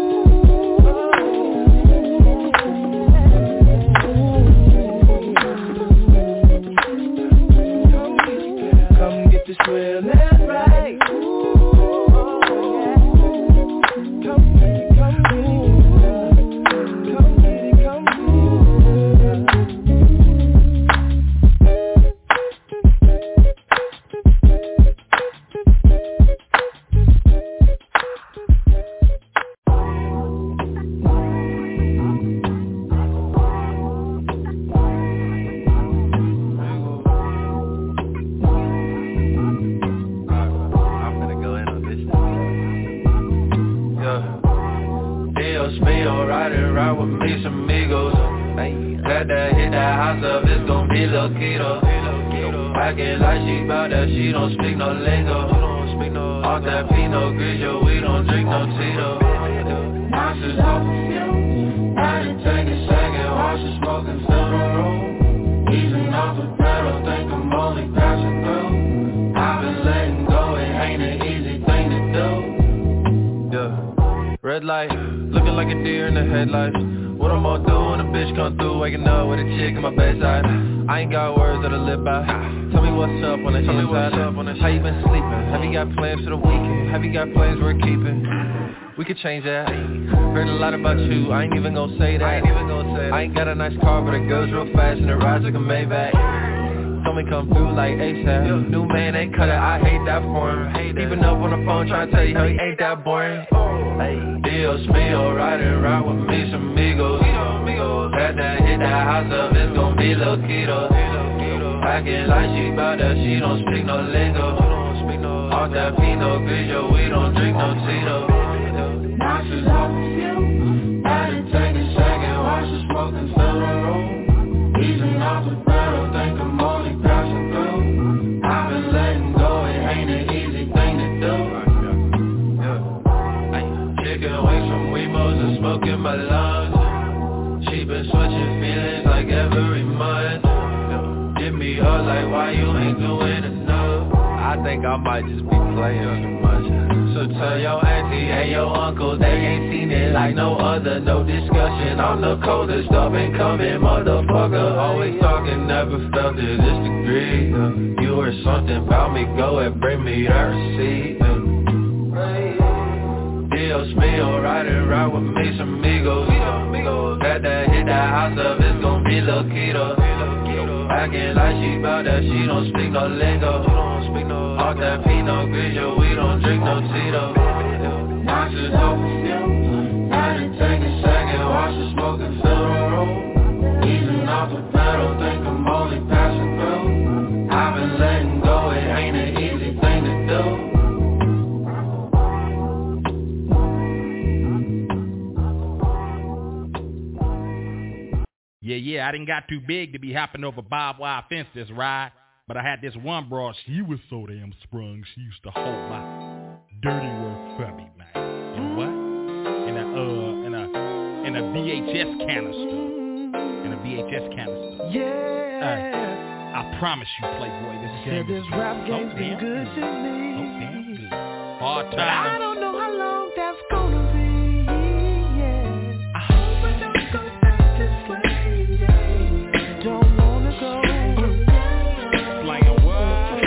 This real and right. Come get it, come get it, come get it, come She don't speak no lingo. Off that Pinot Grigio, we don't drink no Tito. Monsters off the field, I didn't take a second. Watch the smoke and fill the room. We Bud Light, looking like a deer in the headlights. What I'm gonna do when a bitch come through, waking up with a chick in my bedside. I ain't got words that'll live by. Tell me what's up on the inside. How you been sleeping? Have you got plans for the weekend? Have you got plans worth keeping? We could change that. Heard a lot about you, I ain't even gonna say that. I ain't even gonna say that. I ain't got a nice car, but it goes real fast and it rides like a Maybach. Told me come through like ASAP. New man ain't cut it, I hate that for him. Even up on the phone trying to tell you how he ain't that boring. Dios mío, ride and ride with me, some amigos. Had that hit that house up, it's gon' be Lil Keto. Acting like she bout that, she don't speak no lingo. Off that Pinot Grigio, we don't drink no Tito. Now she's off with you, I didn't take a second while she's smoking, fill the room. Easing off the pedal, think I'm only passing through. I've been letting go, it ain't an easy thing to do. Chicken wings from Wemos and smoke in my lungs. She been switching feelings like every month. Give me her like why you ain't doing enough. I think I might just be playing too much. So tell your auntie and your uncle they ain't seen it like no other. No discussion, I'm the coldest up and coming motherfucker. Always talking, never felt it this degree. uh, You heard something about me, go and bring me that receipt. uh, Dios mío, ride and ride with me, some amigos. Got that hit that house up, it's gon' be Lil Keto. Acting like she bout that, she don't speak no lingo. Off that Pinot Grigio, we don't drink no Tito. Now she's off with you, I didn't take a second while she's smoking, fill the room. Easing off the pedal, think I'm only passing through. I've been letting go, it ain't an easy thing to do. Yeah, yeah, I didn't got too big to be hopping over barbed wire fences, right? But I had this one broad, she was so damn sprung, she used to hold my dirty work for me, man. In what? In a, uh, in a, in a V H S canister. In a V H S canister. Yeah. Uh, I promise you, Playboy, this game this is rap game's so been good to me. So damn good. Hard But time. I don't know how long that's gonna be, yeah. I hope I don't go back this way, yeah. Don't wanna go. Like a what?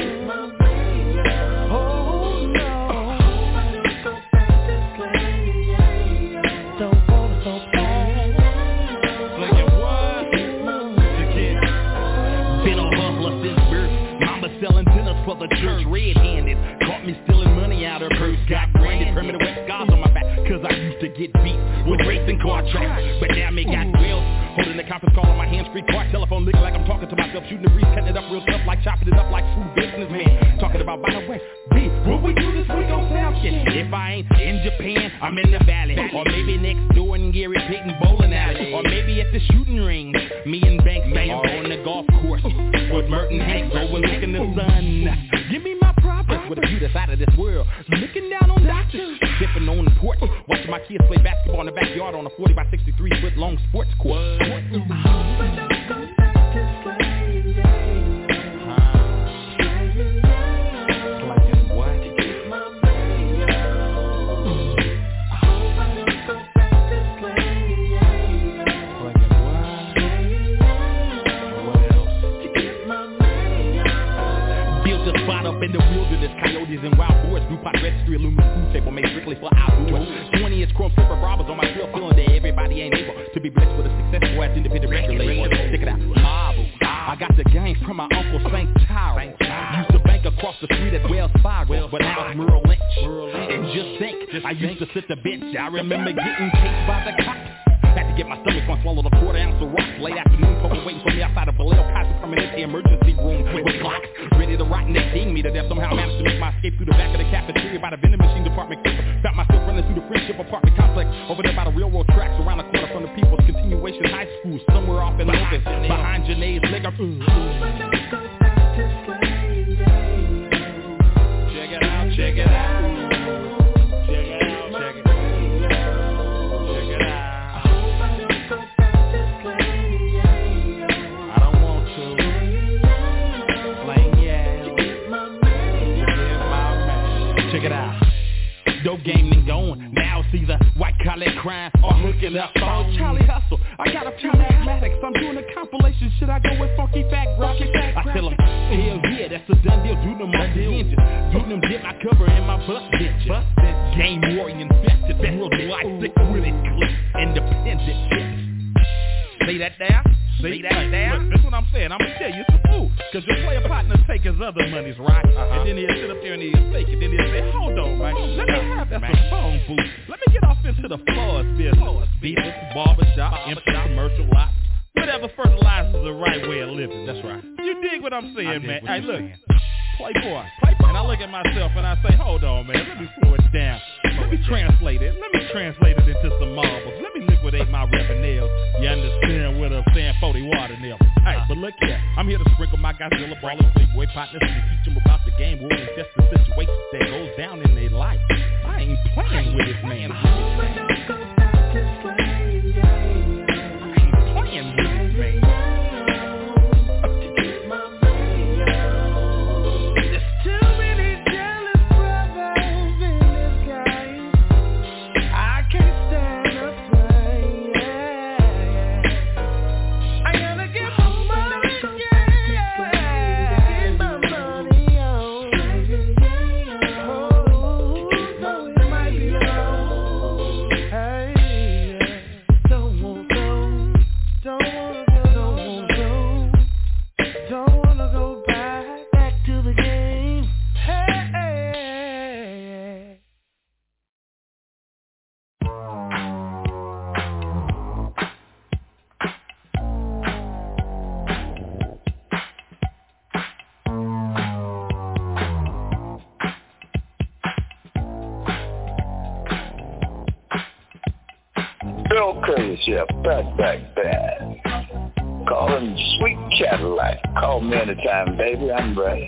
Oh no. I hope I don't go back this way, yeah. Don't wanna go back. Like a what? Again. Been a hustler since birth. Mama selling dinners for the church, red-handed. Caught me stealing money out of her purse. Got branded, permanent wet scars on my back. Cause I used to get beat with racing car tracks. But now me got wheels. Holding the conference call on my hands, free car telephone, looking like I'm talking to myself. Shooting the breeze, cutting it up real tough, like chopping it up like true businessman. Talking about, by the way, B, what we do this week on South Shit? If I ain't in Japan, I'm in the valley. Or maybe next door in Gary Payton bowling alley. Or maybe at the shooting range, me and Banks Or on the golf course with Merton Hanks overlooking the sun. Give me my props with a view that's out of this world. Looking down on doctors, sipping on the porch, watching my kids play basketball in the backyard on a forty by sixty-three foot long sports court. I hope I don't go back this way, yeah. Like a what? My radio. I hope I don't go back this way, yeah. Like a what? What else? To get my radio. Built a spot up in the wilderness, coyotes and wild boars. DuPont registry, aluminum food table made strictly for outdoors. twenty inch chrome silver robbers on my trail, feeling that everybody ain't able to be blessed with a successful ass independent record label. Check it out, Marvel. I got the game from my uncle Saint Tyrell. Used to bank across the street at Wells Fargo, but now it's Merrill Lynch. And just think, I used to sit the bench. I remember getting chased by the cops. Had to get my stomach on, swallowed a quarter ounce of rocks. Late afternoon, poker waiting for me outside of Vallejo Kaiser Permanente emergency room with clocks ready to rot and they ding me to death. Somehow managed to make my escape through the back of the cafeteria by the vending machine department. Found myself running through the Friendship apartment complex over there by the railroad tracks around the corner from the People's Continuation High School, somewhere off in Memphis behind Janae's leg. I hope I don't go back this way, yeah. Check it out, check it out. Check it out, check it out. Check it out. I hope I don't go back this way, yeah. I don't want to. Playing yeah. To get my radio. Get my man. Check it out. Dope game then going. Now it's either white collar crime or hooking up phones. Charlie Hustle, I got a few mathematics. I'm doing a compilation. Should I go with Funky Fat Rock? I tell them, hell yeah, that's a done deal. Do them my engine. Do them get my cover and my bus bitch. Bus bitch. Game war infected. That's worldwide sick with it. Click independent. See that there? See that there? Look, that's what I'm saying. I'm gonna tell you, it's a fool. Cause your player partner take his other monies, right? Uh-huh. And then he'll sit up there and he'll take it. Then he'll say, hold on, man. Let me have that some phone booth. Let me get off into the floors business. Beaters, barbershop, empty commercial lot. Whatever fertilizes the right way of living. That's right. You dig what I'm saying, man? Hey, look. Playboy, Playboy. And I look at myself and I say, hold on, man, let me slow it down. Let me translate it. Let me translate it into some marbles. Let me liquidate my revenues. You understand what I'm saying? forty water nails. Hey, but look here. I'm here to sprinkle my Godzilla ballers, Playboy partners, and teach them about the game war and just the situation that goes down in their life. I ain't playing with this man. I ain't playing with this man. Yeah, back, back, back. Call him Sweet Cadillac. Call me anytime, baby. I'm ready.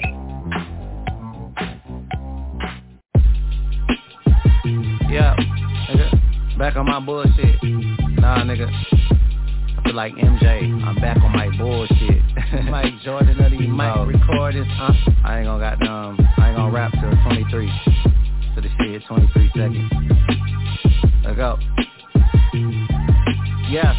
Yeah, nigga. Back on my bullshit. Nah, nigga. I feel like M J. I'm back on my bullshit. Mike Jordan of these mic recordings. Uh, I ain't gonna got um. I ain't gonna rap till twenty-three. To the shit, twenty-three seconds. Let's go. Yeah,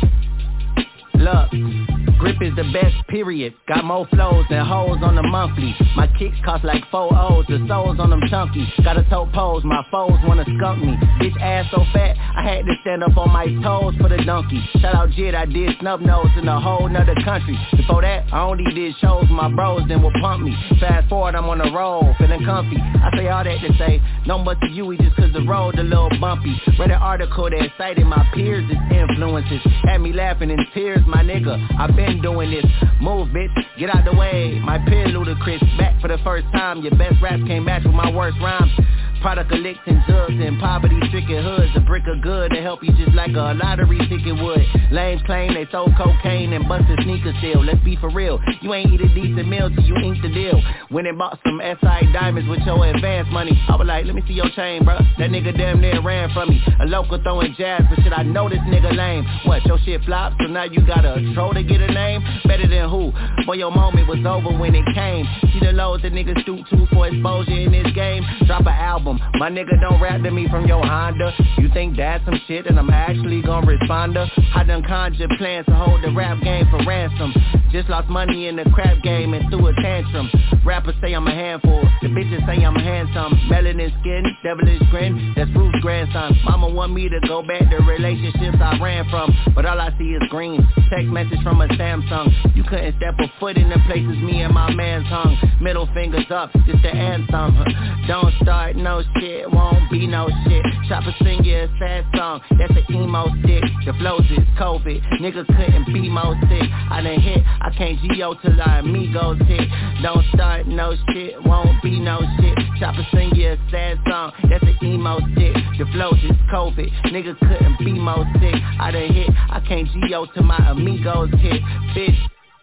look, grip is the best, period. Got more flows than hoes on the monthly. My kicks cost like four O's, the souls on them chunky. Got a toe pose, my foes wanna skunk me. Bitch ass so fat, I had to stand up on my toes for the donkey. Shout out Jid, I did snub nose in a whole nother country. Before that, I only did shows with my bros, then would pump me. Fast forward, I'm on the road, feeling comfy. I say all that to say, no much to you, just cause the road a little bumpy. Read an article that cited my peers as influences. Had me laughing in tears, my nigga, I been doing this. Move, bitch, get out the way. My peer Ludacris, back for the first time. Your best raps came back with my worst rhymes. Product of licks and jugs and poverty-stricken hoods. A brick of good to help you just like a lottery ticket would. Lames claim they sold cocaine and busted sneakers still. Let's be for real, you ain't eat a decent meal till you ink the deal. Went and bought some S I diamonds with your advance money. I was like, let me see your chain, bruh. That nigga damn near ran from me. A local throwing jazz, but shit, I know this nigga lame. What, your shit flopped, so now you got a troll to get a name? Better than who? Boy, your moment was over when it came. See the lows that niggas stoop to for exposure in this game? Drop an album. My nigga don't rap to me from your Honda. You think that's some shit and I'm actually gonna respond to? I done conjured plans to hold the rap game for ransom. Just lost money in the crap game and threw a tantrum. Rappers say I'm a handful, the bitches say I'm handsome. Melanin skin, devilish grin, that's Ruth's grandson. Mama want me to go back to relationships I ran from, but all I see is green. Text message from a Samsung. You couldn't step a foot in the places me and my man's hung. Middle fingers up, it's the anthem. Don't start no shit, won't be no shit. Chopper sing you a sad song, that's an emo stick. The flows is COVID, nigga couldn't be more sick. I done hit, I can't G O till our amigos hit. Don't start no shit, won't be no shit. Chopper sing you a sad song, that's an emo stick. The flows is COVID, nigga couldn't be more sick. I done hit, I can't G O till my amigos hit. Bitch.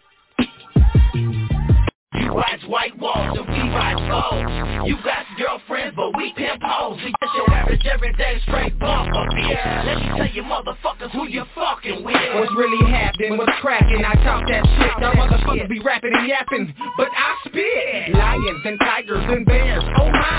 You watch white walls and we ride gold. You got girlfriends but we pimp hoes. We just your average everyday straight bump up here. Let me tell you motherfuckers who you fucking with. What's really happening, what's cracking, I talk that shit. Y'all motherfuckers be rapping and yapping, but I spit. Lions and tigers and bears, oh my.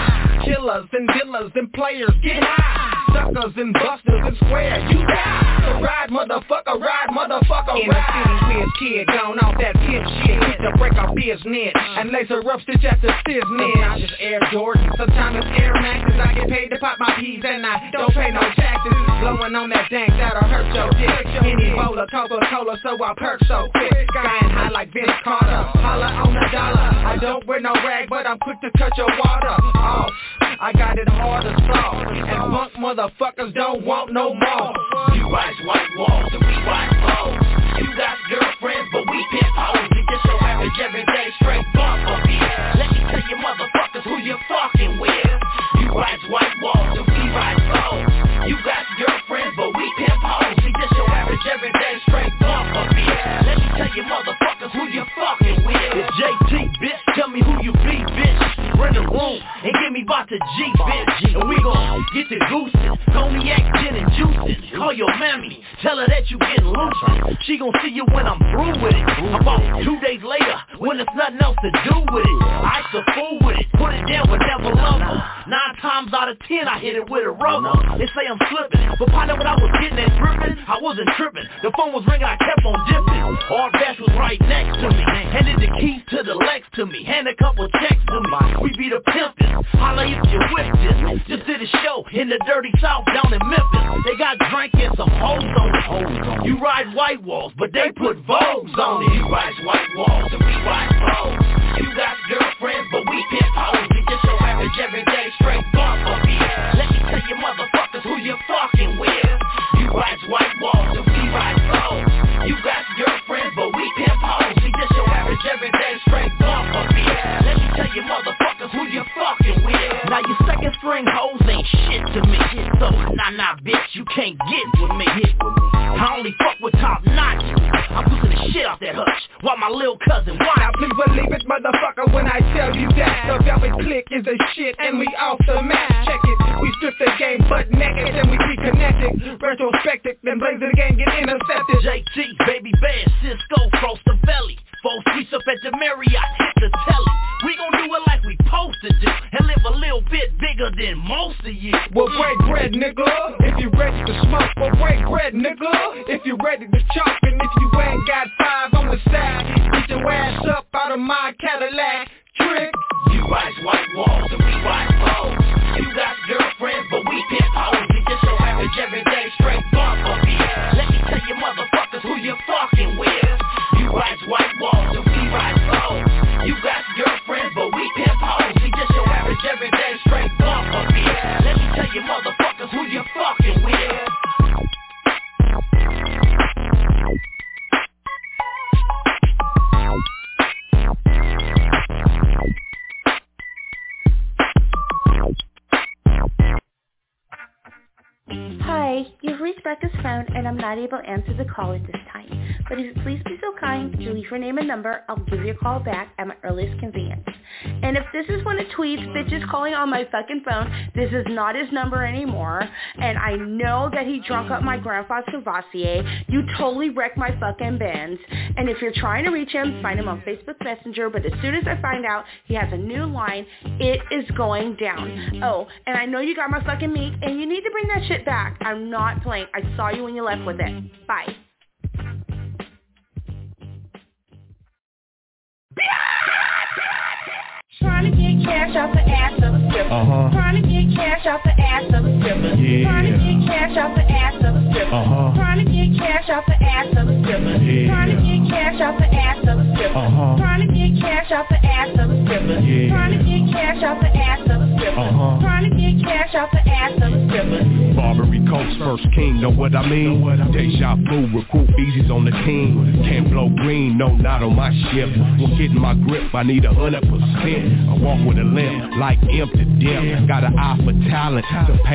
killers and dealers and players get high. Suckers and busters and squares, you die. So ride, motherfucker, ride, motherfucker, ride. In the city, weird kid, gone off that pimp shit. Hit to break our business and laser up stitch after business. I just Air Jordan, sometimes it's Air Maxes. I get paid to pop my peas and I don't pay no taxes. Blowing on that dank that'll hurt your dick. Any bowl of Coca-Cola, so I perk so quick. Skying high like Vince Carter, holla on the dollar. I don't wear no rag, but I'm quick to cut your water off. I got it hard to solve, and punk motherfuckers don't want no more. You rise white walls and we ride foes. You got girlfriends, but we pimp hoes. We just your average everyday straight bump up here. Let me tell you motherfuckers who you fucking with. You rise white walls and we ride foes. You got girlfriends, but we pimp hoes. We just your average everyday straight bump up here. Let me tell you motherfuckers who you fucking with. It's J T, bitch. Tell me who you be, bitch. Run the room and give me about the G, bitch. And we gon' get to goosing, cognac, gin and juicing. Call your mammy, tell her that you getting loose. She gon' see you when I'm through with it. About two days later, when there's nothing else to do with it. I act a fool with it, put it down but never love her. Nine times out of ten, I hit it with a rubber. They say I'm slipping, but partner when I was getting that dripping, I wasn't tripping. The phone was ringing, I kept on dipping. All Bash was right next to me, handed the keys to the Lex to me, hand a couple checks to me. We be the pimpin', holla if you whip this. Just did a show in the dirty south down in Memphis. They got drink and some hoes on it. You ride white walls, but they put Vogues on it. You ride white walls and we ride Vogues. You got girlfriends, but we pimp hoes. We just your average everyday straight bump up here. Let me tell you motherfuckers who you fucking with. You ride white walls and we ride Vogues. You got girlfriends, but we pimp hoes. We just your average everyday straight bump up here. Let me tell you motherfuckers who you fucking with. Now your second string hoes ain't shit to me. So nah nah bitch, you can't get with me. I only fuck with top notch. I'm losing the shit off that hush while my little cousin watch. Now please believe it, motherfucker, when I tell you that the Velvet Clique is the shit and we off the map. Check it, we strip the game butt naked and we be connected. Retrospective, then blaze of the game get intercepted. J T, baby bad, Cisco, cross the belly. Four streets up at the Marriott, hit the telly. We gon' do it like we supposed to do, and live a little bit bigger than most of you. Well, break bread, nigga, if you ready to smoke. Well, break bread, nigga, if you ready to choke. And if you ain't got five on the side, get your ass up out of my Cadillac. Trick. You ride white walls and we ride Vogues. You got girlfriends, but we pimp hoes. We just your average everyday straight bump up here. Let me tell you motherfuckers who you fucking with. You ride white walls and we ride Vogues. You got girlfriends, but we pimp hoes. We just your average everyday straight bump up here. Let me tell you motherfuckers who you fucking with. Hi, you've reached Becca's phone and I'm not able to answer the call at this time. But if you please be so kind to leave your name and number, I'll give you a call back at my earliest convenience. And if this is one of Tweet's bitches calling on my fucking phone, this is not his number anymore. And I know that he drunk up my grandpa's Courvoisier. You totally wrecked my fucking Benz. And if you're trying to reach him, find him on Facebook Messenger. But as soon as I find out he has a new line, it is going down. Oh, and I know you got my fucking meat, and you need to bring that shit back. I'm not playing. I saw you when you left with it. Bye. Trying to get cash off the ass of a stripper. Uh-huh. Trying to get cash off the ass of a stripper. Yeah. Trying to get cash off the ass of a stripper. Uh-huh. Trying to get cash off the ass of a stripper. Yeah. Trying to get cash off the ass of a stripper. Uh-huh. Trying to get cash off the ass of a stripper. Yeah. Trying to get cash off the ass of a stripper. Uh-huh. Trying to get cash off the ass of a stripper. Barbary Coast, first king, know what I mean? Deja vu, recruit easy's on the team. Can't blow green, no, not on my ship. When getting my grip, I need a hundred percent. I walk with a limp, like empty dip. Got an eye for talent, to pay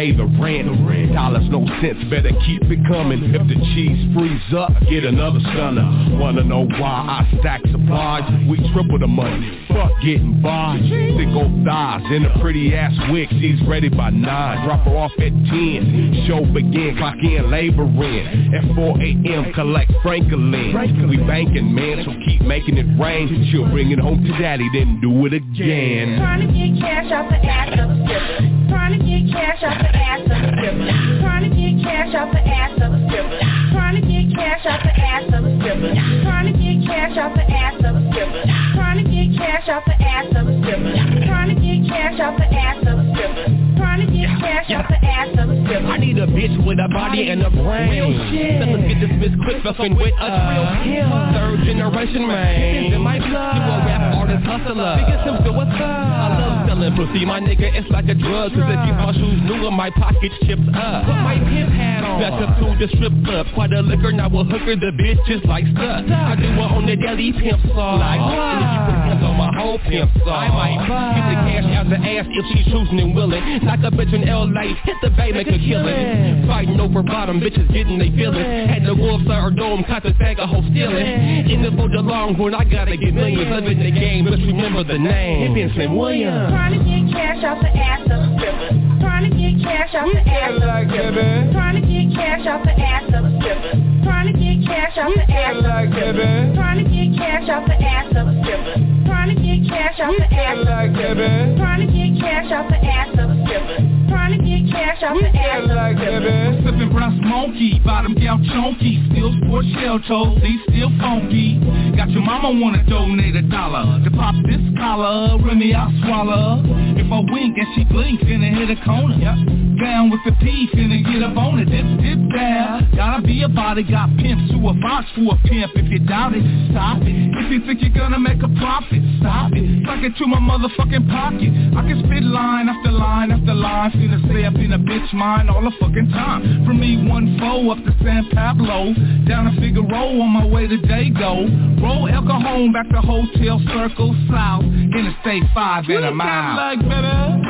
pay the rent. Dollars no sense, better keep it coming. If the cheese freeze up, get another stunner. Wanna know why I stack supplies? We triple the money, fuck getting by. Thick old thighs in a pretty ass wig, she's ready by nine. Drop her off at ten, show begin, clock in, labor in. At four a.m. collect Franklin. We banking, man, so keep making it rain. She'll bring it home to daddy, then do it again. Trying to get cash off the ass of a stripper. Trying to get cash off the ass of a stripper. Trying to get cash off the ass of a stripper. Trying to get cash off the ass of a stripper. Trying to get cash off the ass of a stripper. Trying to get cash off the ass of a stripper. Trying to get cash off the ass of a stripper. Trying to get cash off the ass of a stripper. I need a bitch with a body and a brain. Real shit. Let's get dismissed quick, fucking with us. Real shit. Third generation man. In my blood. You a rap artist hustler. Biggest hipster, what's up? I love selling pussy, my nigga. It's like a drug. Cause if you my shoes new and my pockets chipped up. Put my pimp hat on. That's up to the strip club. Quite a liquor, now a hooker. The bitch just like stuff. I do it on the deli pimp side. Like what? And if you put hands on my whole pimp side, I might buy. Get the cash out the ass if she's choosing and willing. Knock a bitch in L A, hit the bay, make a killing. Fighting over bottom, bitches getting they feelings. Had the wolf star dome, caught the bag of whole stealing. In the for the long run, I gotta get millions. Living the game, let's remember the name. Hip Slim Williams. Trying to get cash off the ass of a stripper. Trying to get cash off the ass of a stripper. Trying to get cash off the ass of a stripper. Trying to get cash off the ass of a stripper. Trying to get cash off the ass of a stripper. Trying to get cash off the ass of a stripper. Trying to get cash off the ass of a stripper. Trying to get cash off the ass of a stripper. Sipping brown smoky, bottom gal chunky. Still sport shell toes, they still funky. Got your mama wanna donate a dollar to pop this collar, Remy I swallow. If I wink and she blink, finna hit a corner. Yep. Down with the P, finna get up on it. Dip, dip down. Gotta be a body, got pimps who a box for a pimp. If you doubt it, stop it. If you think you're gonna make a profit, stop it. Suck it to my motherfucking pocket. I can spit line after line after line. Finna stay up in a bitch mind all the fucking time. From E one four up to San Pablo, down to Figueroa on my way to Dago. Roll El Cajon back to Hotel Circle South, Interstate five and a mile. Like better?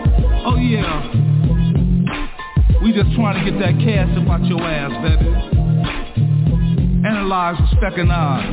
Oh yeah. We just trying to get that cash up out your ass, baby. Analyze, respect, and eyes.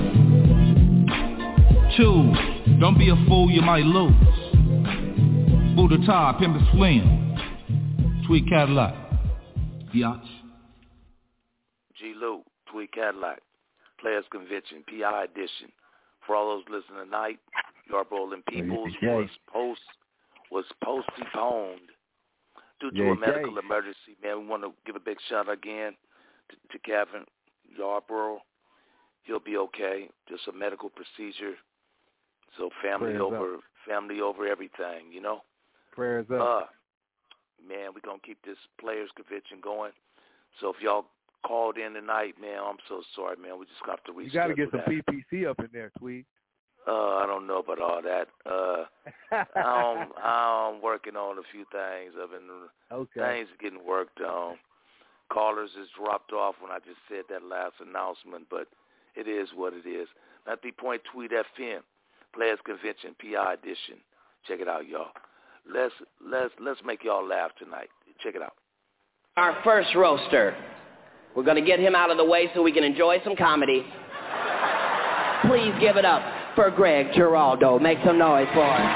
Choose. Don't be a fool, you might lose. Buddha Tar, Pimp Slim. Tweet Cadillac. Biatch. G. Lou, Tweet Cadillac. Players Convention, P I edition. For all those listening tonight, Yarbrough and Peoples was post was postponed due to yeah, a medical yeah. emergency. Man, we want to give a big shout out again to, to Kevin Yarbrough. He'll be okay. Just a medical procedure. So family Prayers over up. family over everything, you know. Prayers up. Uh, man, we're gonna keep this players convention going. So if y'all called in tonight, man, I'm so sorry, man. We just got to reschedule. You got to get some that. P P C up in there, Tweet. Uh, I don't know about all that. Uh, I'm, I'm working on a few things. I've been okay. things getting worked on. Callers just dropped off when I just said that last announcement, but it is what it is. ninety Point Tweet F M, Players Convention P I edition. Check it out, y'all. Let's let's let's make y'all laugh tonight. Check it out. Our first roaster. We're going to get him out of the way so we can enjoy some comedy. Please give it up for Greg Giraldo. Make some noise for him.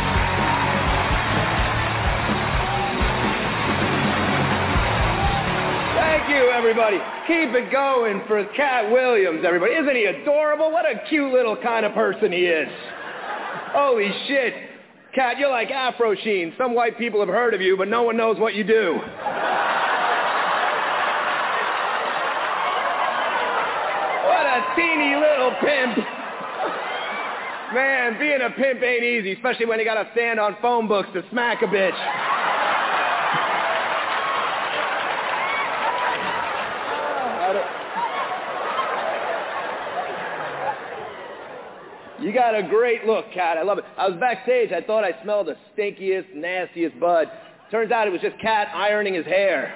Thank you, everybody. Keep it going for Cat Williams, everybody. Isn't he adorable? What a cute little kind of person he is. Holy shit. Cat, you're like Afro Sheen. Some white people have heard of you, but no one knows what you do. What a teeny little pimp. Man, being a pimp ain't easy, especially when you gotta stand on phone books to smack a bitch. You got a great look, Cat. I love it. I was backstage. I thought I smelled the stinkiest, nastiest bud. Turns out it was just Cat ironing his hair.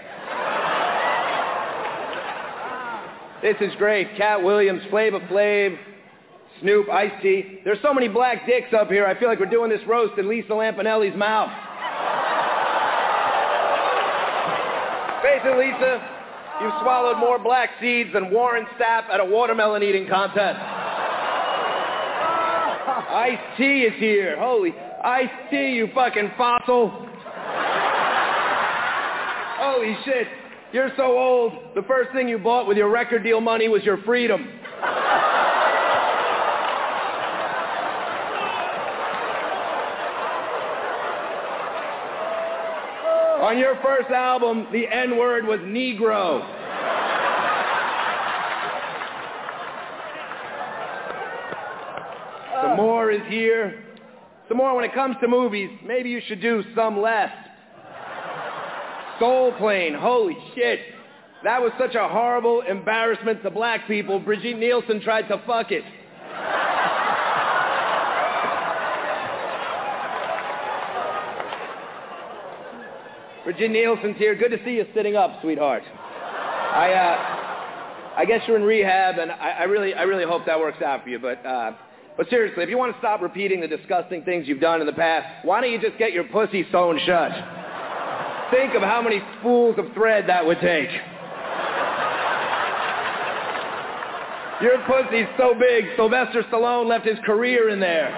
This is great. Cat Williams, Flava Flav, Snoop, Ice-T. There's so many black dicks up here, I feel like we're doing this roast in Lisa Lampanelli's mouth. Face it, Lisa, you've swallowed more black seeds than Warren Sapp at a watermelon eating contest. Ice-T is here. Holy Ice-T, you fucking fossil. Holy shit. You're so old, the first thing you bought with your record deal money was your freedom. On your first album, the N-word was Negro. Some more is here. Some more when it comes to movies, maybe you should do some less. Soul Plane, holy shit. That was such a horrible embarrassment to black people, Brigitte Nielsen tried to fuck it. Brigitte Nielsen's here. Good to see you sitting up, sweetheart. I, uh, I guess you're in rehab, and I, I really, I really hope that works out for you. But, uh, but seriously, if you want to stop repeating the disgusting things you've done in the past, why don't you just get your pussy sewn shut? Think of how many spools of thread that would take. Your pussy's so big, Sylvester Stallone left his career in there.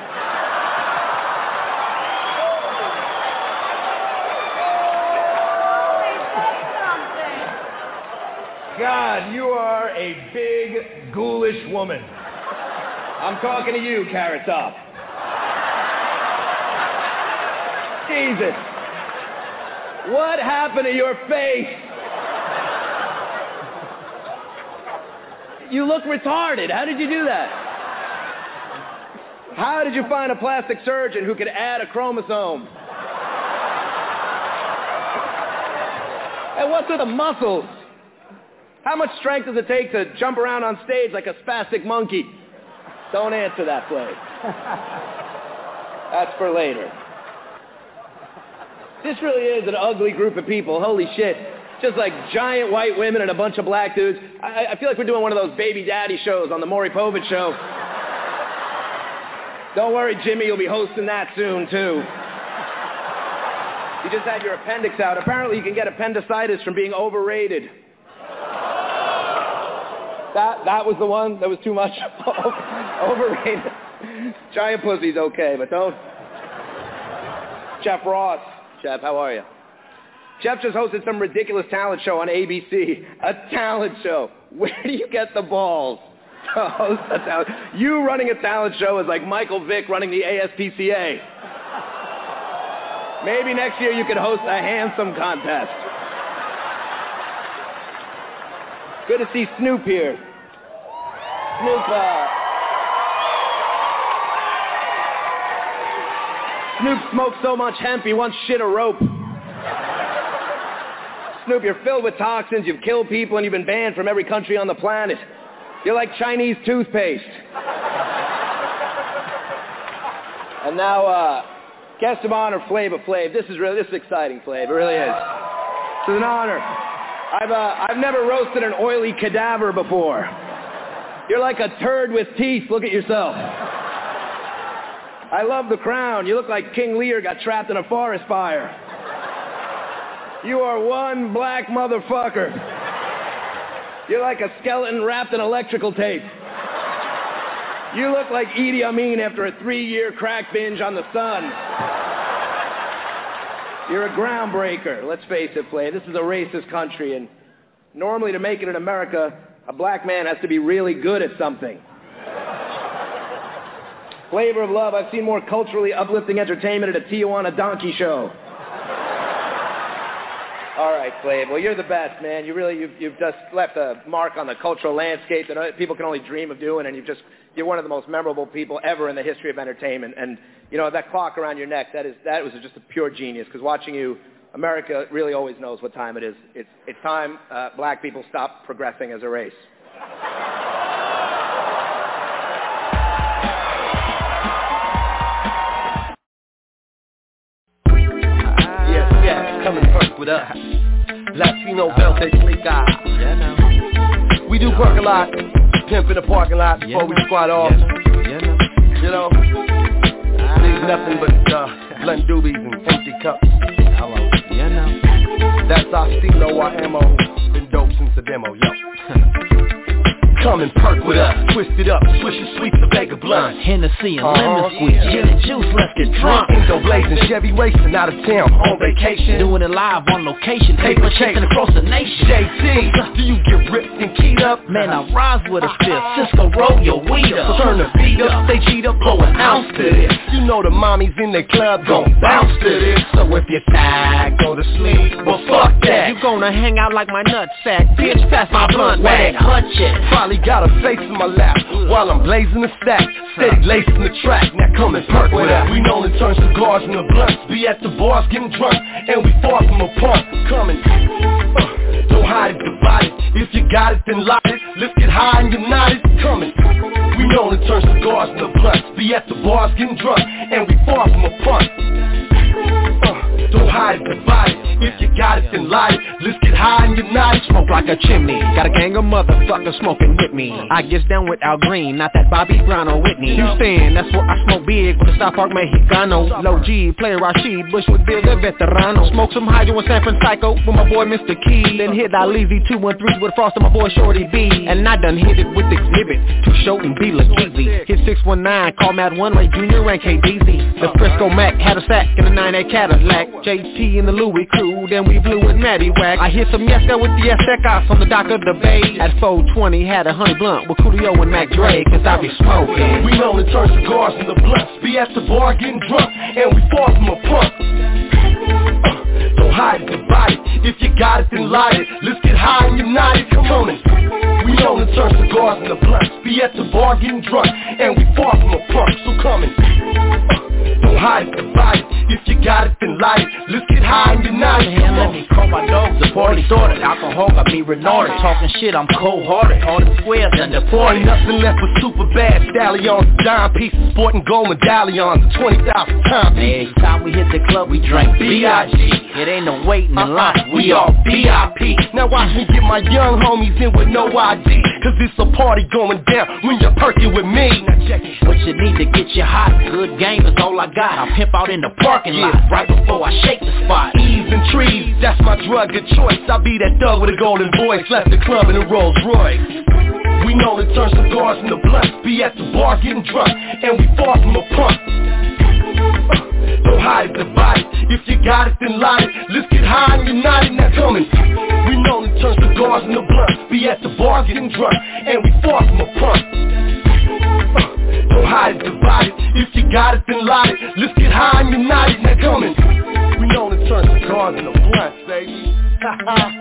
God, you are a big, ghoulish woman. I'm talking to you, Carrot Top. Jesus. What happened to your face? You look retarded. How did you do that? How did you find a plastic surgeon who could add a chromosome? And what's with the muscles? How much strength does it take to jump around on stage like a spastic monkey? Don't answer that, Blade. That's for later. This really is an ugly group of people. Holy shit. Just like giant white women and a bunch of black dudes. I, I feel like we're doing one of those baby daddy shows on the Maury Povich show. Don't worry, Jimmy, you'll be hosting that soon, too. You just had your appendix out. Apparently you can get appendicitis from being overrated. That that was the one that was too much overrated. Giant pussy's okay, but don't. Jeff Ross. Jeff, how are you? Jeff just hosted some ridiculous talent show on A B C. A talent show. Where do you get the balls to host a talent? You running a talent show is like Michael Vick running the A S P C A. Maybe next year you could host a handsome contest. Good to see Snoop here. Snoop, uh... Snoop smoked so much hemp he once shit a rope. Snoop, you're filled with toxins, you've killed people, and you've been banned from every country on the planet. You're like Chinese toothpaste. And now, uh, guest of honor, Flava Flav. This is really, this is exciting, Flav. It really is. This is an honor. I've, uh, I've never roasted an oily cadaver before. You're like a turd with teeth. Look at yourself. I love the crown. You look like King Lear got trapped in a forest fire. You are one black motherfucker. You're like a skeleton wrapped in electrical tape. You look like Idi Amin after a three-year crack binge on the sun. You're a groundbreaker. Let's face it, Flav. This is a racist country, and normally to make it in America, a black man has to be really good at something. Flavor of Love, I've seen more culturally uplifting entertainment at a Tijuana donkey show. All right, Flav. Well, you're the best, man. You really, you've, you've just left a mark on the cultural landscape that people can only dream of doing, and you've just, you're one of the most memorable people ever in the history of entertainment. And, you know, that clock around your neck, that is, that was just a pure genius, because watching you, America really always knows what time it is. It's, it's time uh, black people stop progressing as a race. Coming first with us, Latino Velvet Slick Eye. Yeah, no. We do work a lot, pimp in the parking lot before yeah, we squat off. Yeah, no. You know, leave nothing but uh, blunt doobies and empty cups. Hello. Yeah, no. That's our stilo, our ammo. Been dope since the demo, yo. Come and perk with us, twist it up, swish and sweep the Vega blunt. Hennessy and uh-huh. lemon squeeze, gin and juice, let's get drunk. Indo blazing, Chevy racing, out of town, on vacation. Doing it live on location, paper chasing across the nation. J T, do you get ripped and keyed up? Man, I rise with a fifth, Cisco roll your weed up. So turn the beat up, they cheat up, blow an ounce to this. You know the mommies in the club gon' bounce to this. So if you're tired, go to sleep, well fuck that. You gonna hang out like my nutsack, bitch, pass my blunt, where that hutch at? Probably got a face in my lap while I'm blazing the stack, steady lacing the track. Now come and perk with us. We know to turn cigars into blunts, be at the bars getting drunk, and we far from apart. Come and uh, don't hide it, divide it. If you got it, then light it. Let's get high and united. Come and we know to turn cigars into blunts, be at the bars getting drunk, and we far from apart. Uh, don't hide it, divide it. If you got it, then light it. Let's get high and united. Smoke like a chimney. Got a gang of motherfuckers smoking with me. I gets down with Al Green, not that Bobby Brown or Whitney. Houston, that's where I smoke big with the South Park Mexicano. Low G, play Rashid, Bushwood Bill, the veterano. Smoke some hydro in San Francisco with my boy Mister Key. Then hit Alizi two one three with Frost and my boy Shorty B. And I done hit it with Exhibit, Too Short and B Lakeezy. Hit six one nine, call Matt One Way Junior and K D Z. The Frisco Mac had a sack in a nine eight Cadillac. J T in the Louis crew, then we blew with Matty Wack. I hit some yes with the S X on the dock of the bay. At four twenty, had a honey blunt with Coolio and Mac Dre, cause I be smoking. We know to turn cigars into blunts, be at the bar getting drunk, and we far from a punk. Uh, don't hide it, divide it. If you got it, then light it. Let's get high and united. Come on in. We know to turn cigars into blunts, be at the bar getting drunk, and we far from a punk. So come in. Uh, don't hide it, divide it. If you got it, then light it. Let's get high and united. Come on. Let me call my dogs, the party started. Alcohol got me retarded. Talking shit, I'm cold-hearted. All the squares and the Ain't nothing left but super bad stallions, dime pieces, sporting gold medallions, twenty thousand times. Every time we hit the club, we drink B I G. It ain't no waiting in line, we all V I P. Now watch me get my young homies in with no I D, cause it's a party going down when you're perking with me. Now check it. What you need to get you hot, good game is all I got. I pimp out in the parking lot, right before I shake the spot. Ease and trees, that's my drug of choice. I be that thug with a golden voice, left the club in a Rolls Royce. We know to turn cigars into blunts, be at the bar getting drunk, and we far from a punk. Uh, don't hide it, divide it. If you got it, then light it. Let's get high and united. Now come in. We know to turn cigars into blunts, be at the bar getting drunk, and we far from a punk. Uh, don't hide it, divide it. If you got it, then light it. Let's get high and united. Now come in. We know to turn cigars into blunts, baby. Ha ha.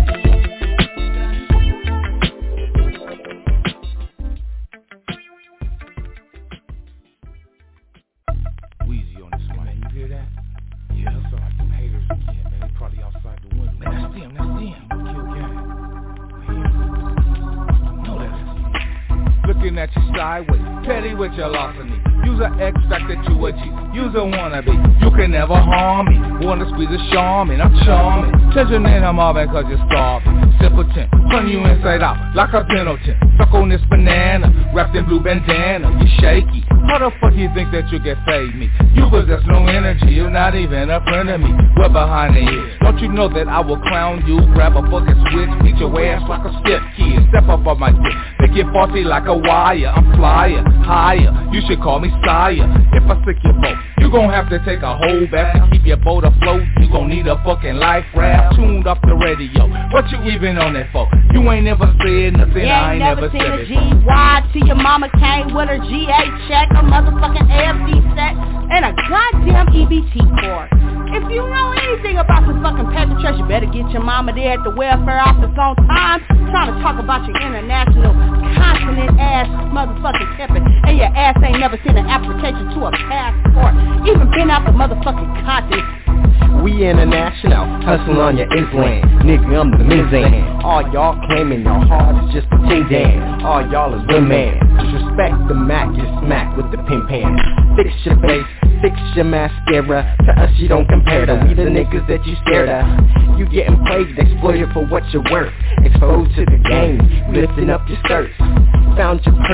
Looking at you sideways, petty with your larceny. Use a X factor to a G, use a wannabe. You can never harm me, wanna squeeze a charming, I'm charming. Change your name, I'm Marvin cause you're starving. Simpleton, turn you inside out like a Pendleton. Stuck on this banana, wrapped in blue bandana, you shaky. How the fuck you think that you can fade me? You possess no energy, you're not even a friend of me. We're behind the ears, don't you know that I will clown you? Grab a fucking switch, beat your ass like a stiff kid. Step up on my dick, make it party like a wire. I'm flyer, higher, you should call me sire. If I stick your boat, you gon' have to take a whole bath to keep your boat afloat. You gon' need a fucking life raft, tuned up the radio. What you even on that for? You ain't never said nothing, you I ain't never never seen said a it. G Y till your mama came with her G A check, a motherfucking A F D set, and a goddamn E B T cord. If you know anything about the fucking Patrick Church, you better get your mama there at the welfare office on time. Trying to talk about your international continent ass motherfucking pimpin', and your ass ain't never seen an application to a passport, even been out the motherfucking continent. We international, hustle on your Islam. Nigga, I'm the Mizan. All y'all claiming your heart is just a ting dan. All y'all is women. Disrespect the Mac, you smack with the pin pan. Fix your face, fix your mascara. To us you don't compare to. We the niggas that you scared of. You getting played, exploited for what you're worth. Exposed to the game, lifting up your skirts. Found your purse to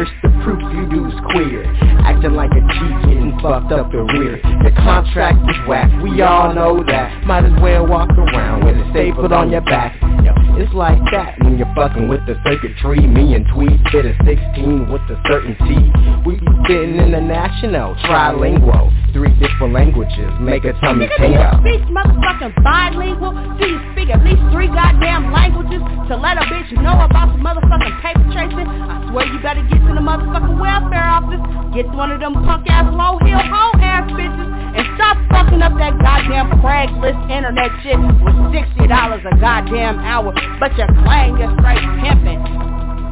proof you dudes queer. Acting like a G, getting fucked up and weird. The contract is whack, we all know that. Might as well walk around with it stapled on your back. Yo, it's like that when you're fucking with the circuitry. Me and Tweet fit a sixteen with a certainty. We be spitting international, trilingual. Three different languages, make a tummy Nigga, tingle. do you speak motherfucking bilingual? Do you speak at least three goddamn languages to let a bitch know about some motherfucking paper tracing? I swear you better get to the motherfucking welfare office, get one of them punk ass low heel hoe ass bitches, and stop fucking up that goddamn Craigslist internet shit with sixty dollars a goddamn hour, but you claim you're straight pimping.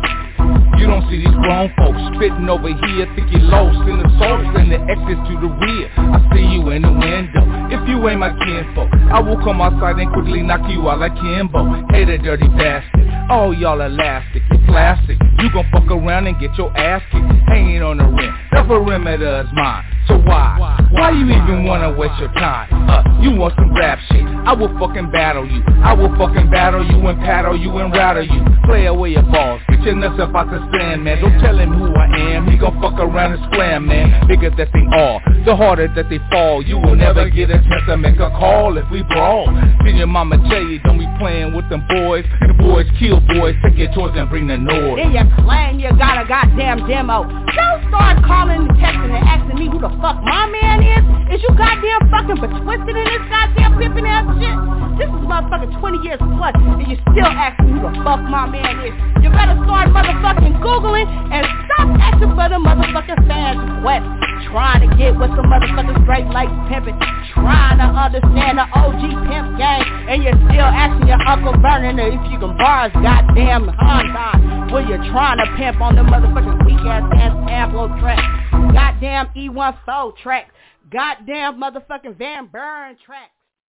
You don't see these grown folks spitting over here, think you're lost in the source and the exit to the rear. I see you in the window. If you ain't my kinfolk, I will come outside and quickly knock you out like Kimbo. Hey, that dirty bastard. Oh, y'all elastic, you plastic. You gon' fuck around and get your ass kicked, hanging on the rim. The perimeter is mine. So why? Why you even wanna waste your time? Uh, you want some rap shit? I will fucking battle you. I will fucking battle you and paddle you and rattle you. Play away your balls. Get your nuts up out the stand, man. Don't tell him who I am. He gon' fuck around and slam, man. Bigger that they are, the harder that they fall. You will never get a chance to make a call if we brawl. Then your mama tell you don't be playing with them boys. The boys kill boys. Take your toys and bring the noise. Then you claim you got a goddamn demo. Don't start calling and texting and asking me who the fuck my man is. Is you goddamn fucking but twisted in this goddamn pimpin' ass shit? This is motherfucking twenty years plus and you still asking who the fuck my man is. You better start motherfucking Googling and stop asking for the motherfucking fans request. Trying to get with some motherfucking straight like pimpin'. Trying to understand the O G pimp game. And you're still asking your Uncle Vernon if you can borrow his goddamn Honda. When you're trying to pimp on the motherfucking weak ass ass Pablo track. Goddamn E one four track. Goddamn motherfucking Van Buren track.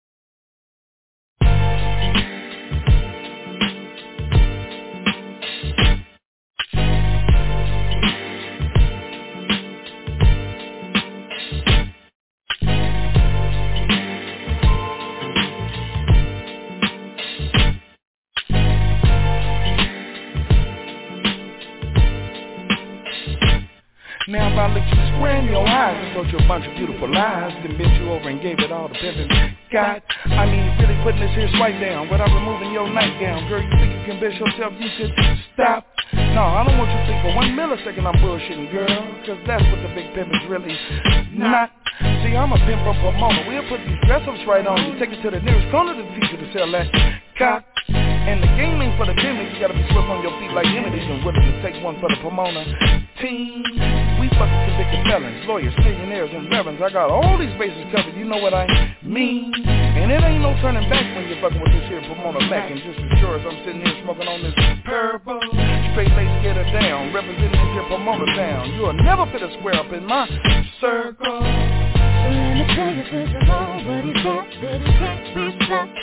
Now if I looked you square in your eyes and told you a bunch of beautiful lies, then bent you over and gave it all to pimpin' God, I mean really putting this here swipe down without removing your nightgown. Girl, you think you can bitch yourself, you could stop. No, I don't want you to think for one millisecond I'm bullshitting, girl, cause that's what the big pimp is really not. See, I'm a pimp from Pomona. We'll put these dress-ups right on you, take it to the nearest corner to the teacher to sell that cock. And the game ain't for the timid, you gotta be swift on your feet like Emmys and willing to take one for the Pomona team. We fucking convicted felons, lawyers, millionaires, and reverends. I got all these bases covered, you know what I mean. And it ain't no turning back when you're fucking with this here Pomona Mac. And just as sure as I'm sitting here smoking on this purple, straight lace get her down, representing this here Pomona town. You'll never fit a square up in my circle. So let me tell you this is all what he said, that he can't be stopped.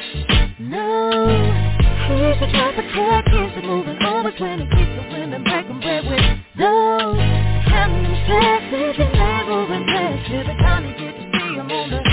No. He's the type of cat, he's the moving over when he keeps the women breaking bread with those counting them stacks, making that moving fast. Every time you get to see him on the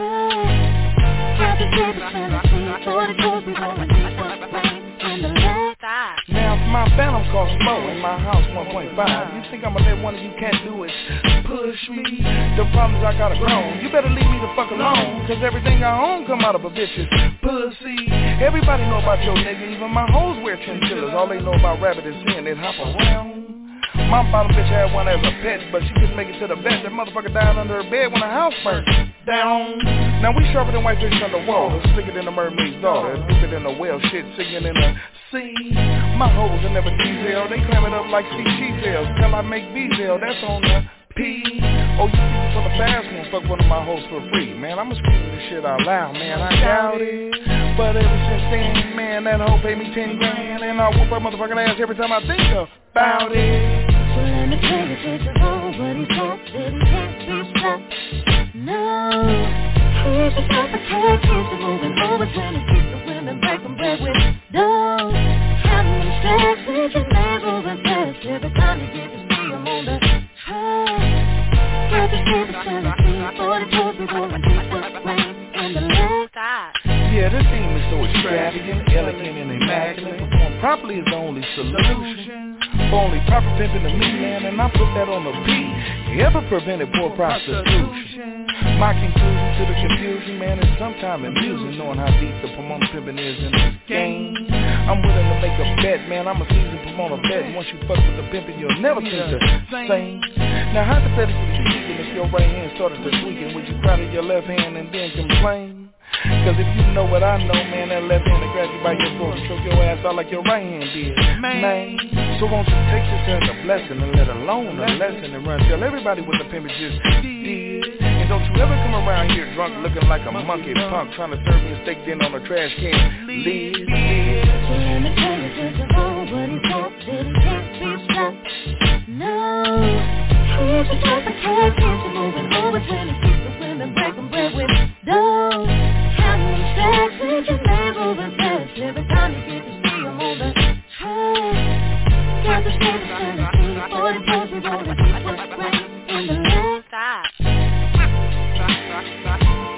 track, got the table smelling sweet, forty toes we gonna need some rain in the left. Now if my phantom costs low and my house one point five, you think I'ma let one of you can't do it push me? The problems I gotta grown, you better leave me the fuck alone, cause everything I own come out of a bitch's pussy. Everybody know about your nigga, even my hoes wear chinchillas. All they know about rabbit is seeing it hop around. My bottom bitch had one as a pet, but she couldn't make it to the vet. That motherfucker died under her bed when the house burnt down. Now we sharper than white fish underwater, slicker than a mermaid's daughter, deeper than a whale shit singing in the sea. My hoes are never diesel, they climb it up like C G tails. Till I make diesel, that's on the P. Oh, you think for the fast one, fuck one of my hoes for free. Man, I'ma scream this shit out loud, man, I doubt it. But ever since then, man, that hoe paid me ten grand, and I whoop her motherfucking ass every time I think about it. So let me tell you this is all what he said, that he can't be stopped. No, he's the type of cat, he's the moving over when he keeps the women breaking bread with those counting them stacks, making that moving fast. Every time you get to see him on the track, got the table smelling sweet, forty toes we gonna need some rain in the left. Yeah, this thing is so extravagant, elegant, and immaculate. Perform properly is the only solution. only proper pimping to me, man, and I put that on the beat. You ever prevented poor prostitution? My conclusion to the confusion, man, is sometimes amusing, knowing how deep the promoter pimping is in this game. I'm willing to make a bet, man, I'm a seasoned promoter bet. Once you fuck with the pimping, you'll never think the same. Now, hypothetically speaking, if your right hand started to tweaking, would you cry to your left hand and then complain? Cause if you know what I know, man, that left hand will grab you by your throat and choke your ass out like your right hand did, man. So won't you take this as a blessing and let alone a lesson and run tell everybody what the pimp just did. And don't you ever come around here drunk looking like a monkey punk trying to serve me a steak dinner on a trash can lid. So let me tell you just a roll, but he's got that he can't be stopped. No, he's the type of cat can't moving over when he keeps the women breaking bread with dough. How many stacks did you make moving fast every time you get to see him on the track? Got the shades and the two forty poses on the deep what's great in the left. Stop. Stop. Stop.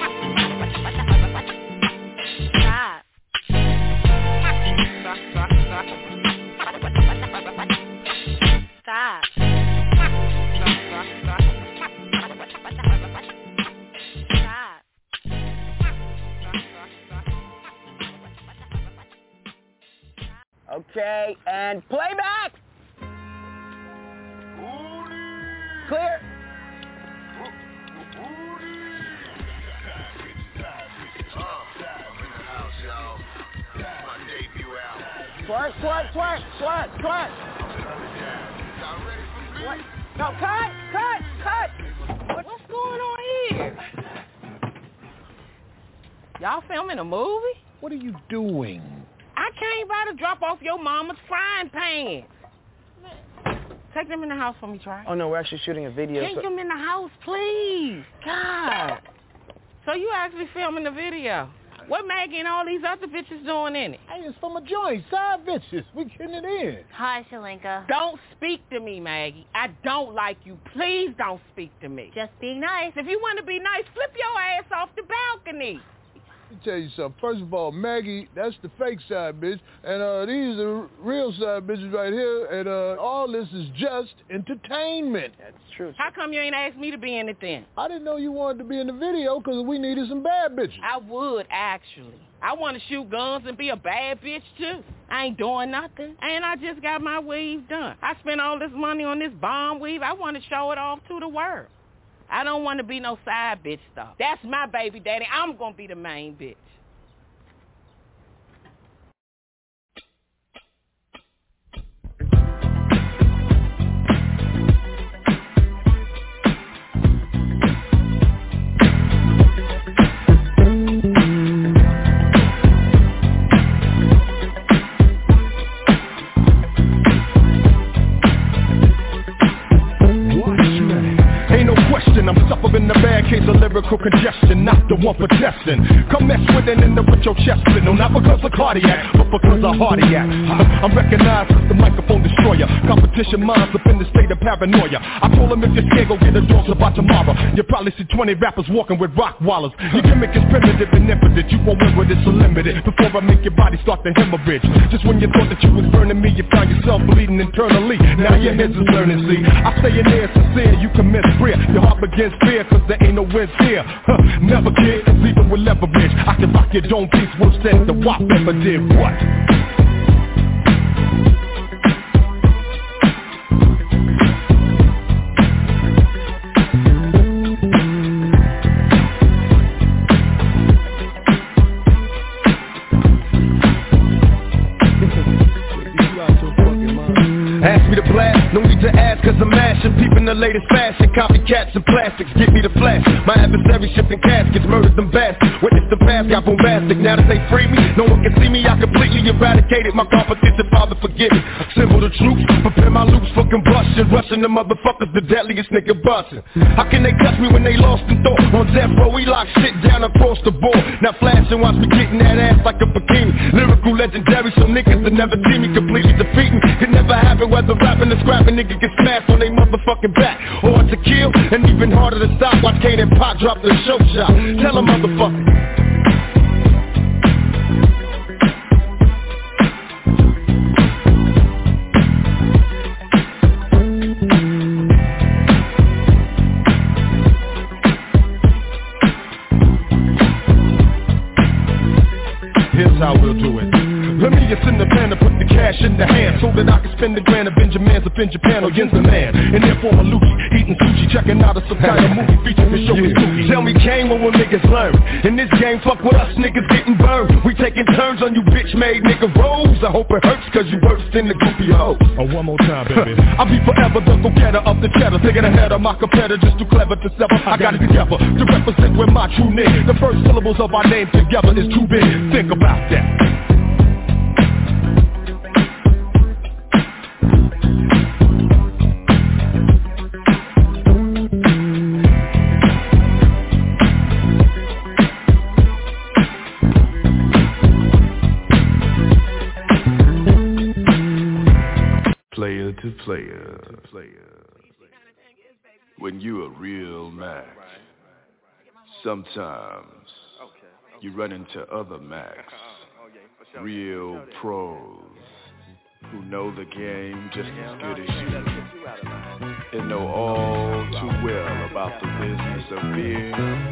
Stop. Okay, and playback. Clear. Twerk, twerk, twerk, twerk, twerk. What? No, cut, cut, cut. What's going on here? Y'all filming a movie? What are you doing? I came by to drop off your mama's frying pan. Take them in the house for me, Try. Oh, no, we're actually shooting a video. Take so... them in the house, please. God. So you actually filming the video. What Maggie and all these other bitches doing in it? Hey, it's from a joint. Side bitches. We getting it in. Hi, Shalinka. Don't speak to me, Maggie. I don't like you. Please don't speak to me. Just being nice. If you want to be nice, flip your ass off the balcony. Let me tell you something. First of all, Maggie, that's the fake side bitch. And uh, these are real side bitches right here. And uh, all this is just entertainment. That's true. How come you ain't asked me to be in it then? I didn't know you wanted to be in the video because we needed some bad bitches. I would, actually. I want to shoot guns and be a bad bitch, too. I ain't doing nothing. And I just got my weave done. I spent all this money on this bomb weave. I want to show it off to the world. I don't want to be no side bitch, though. That's my baby daddy. I'm going to be the main bitch. I'm suffering a bad case of lyrical congestion, not the one for testing. Come mess with it and with your chest, no, not because of cardiac, but because of cardiac. I'm recognized as the microphone destroyer. Competition minds up in the state of paranoia. I told them if you're scared, go get a dose about tomorrow. You probably see twenty rappers walking with rock wallers. Your gimmick is primitive and impotent. You won't win with it's unlimited. Before I make your body start to hemorrhage. Just when you thought that you was burning me, you found yourself bleeding internally. Now your heads is learning, see. I say in there sincere, you commit prayer. Your heart against fear, cause there ain't no wins here. Huh, never kid, cause even with leverage, I can rock your dome piece worse than the W A P ever did. What? Ask me to blast, no need to ask cause I'm mashing. Peeping the latest fashion, copycats and plastics, get me the flash. My adversary shipping caskets, murdered them bastards. Witness the past, got bombastic, now that they free me, no one can see me, I completely eradicated my competition, father forgive me. Assemble the troops, prepare my loops for combustion, rushing the motherfuckers, the deadliest nigga bustin'. How can they touch me when they lost in thought? On death row, we lock shit down across the board. Now flash and watch me getting that ass like a bikini. Lyrical legendary, so niggas that never see me completely defeating. Could never happen whether rapping or scrapping, nigga get smashed on they motherfucking back. Hard to kill, and even harder to stop. Watch Kane and Pop drop the show shot. Tell them motherfucker. Julius in the plan to put the cash in the hand so that I can spend the grand of Benjamins up in Japan or Yin's the man. And therefore I'm Lucci, eating sushi, checking out a subtitle movie feature to show his cookie. Tell me, Kane, what will niggas learn? In this game, fuck with us niggas getting burned. We taking turns on you bitch-made nigga roles. I hope it hurts cause you worse than the goofy hoes. Oh, one more time, baby. I'll be forever the go-getter of the cheddar, thinking ahead of my competitor, just too clever to sever. I got it together to represent with my true name. The first syllables of our name together is too big. Think about that. Player to player, to player. When you a real Mac, sometimes you run into other Macs, real pros who know the game just as good as you and know all too well about the business of being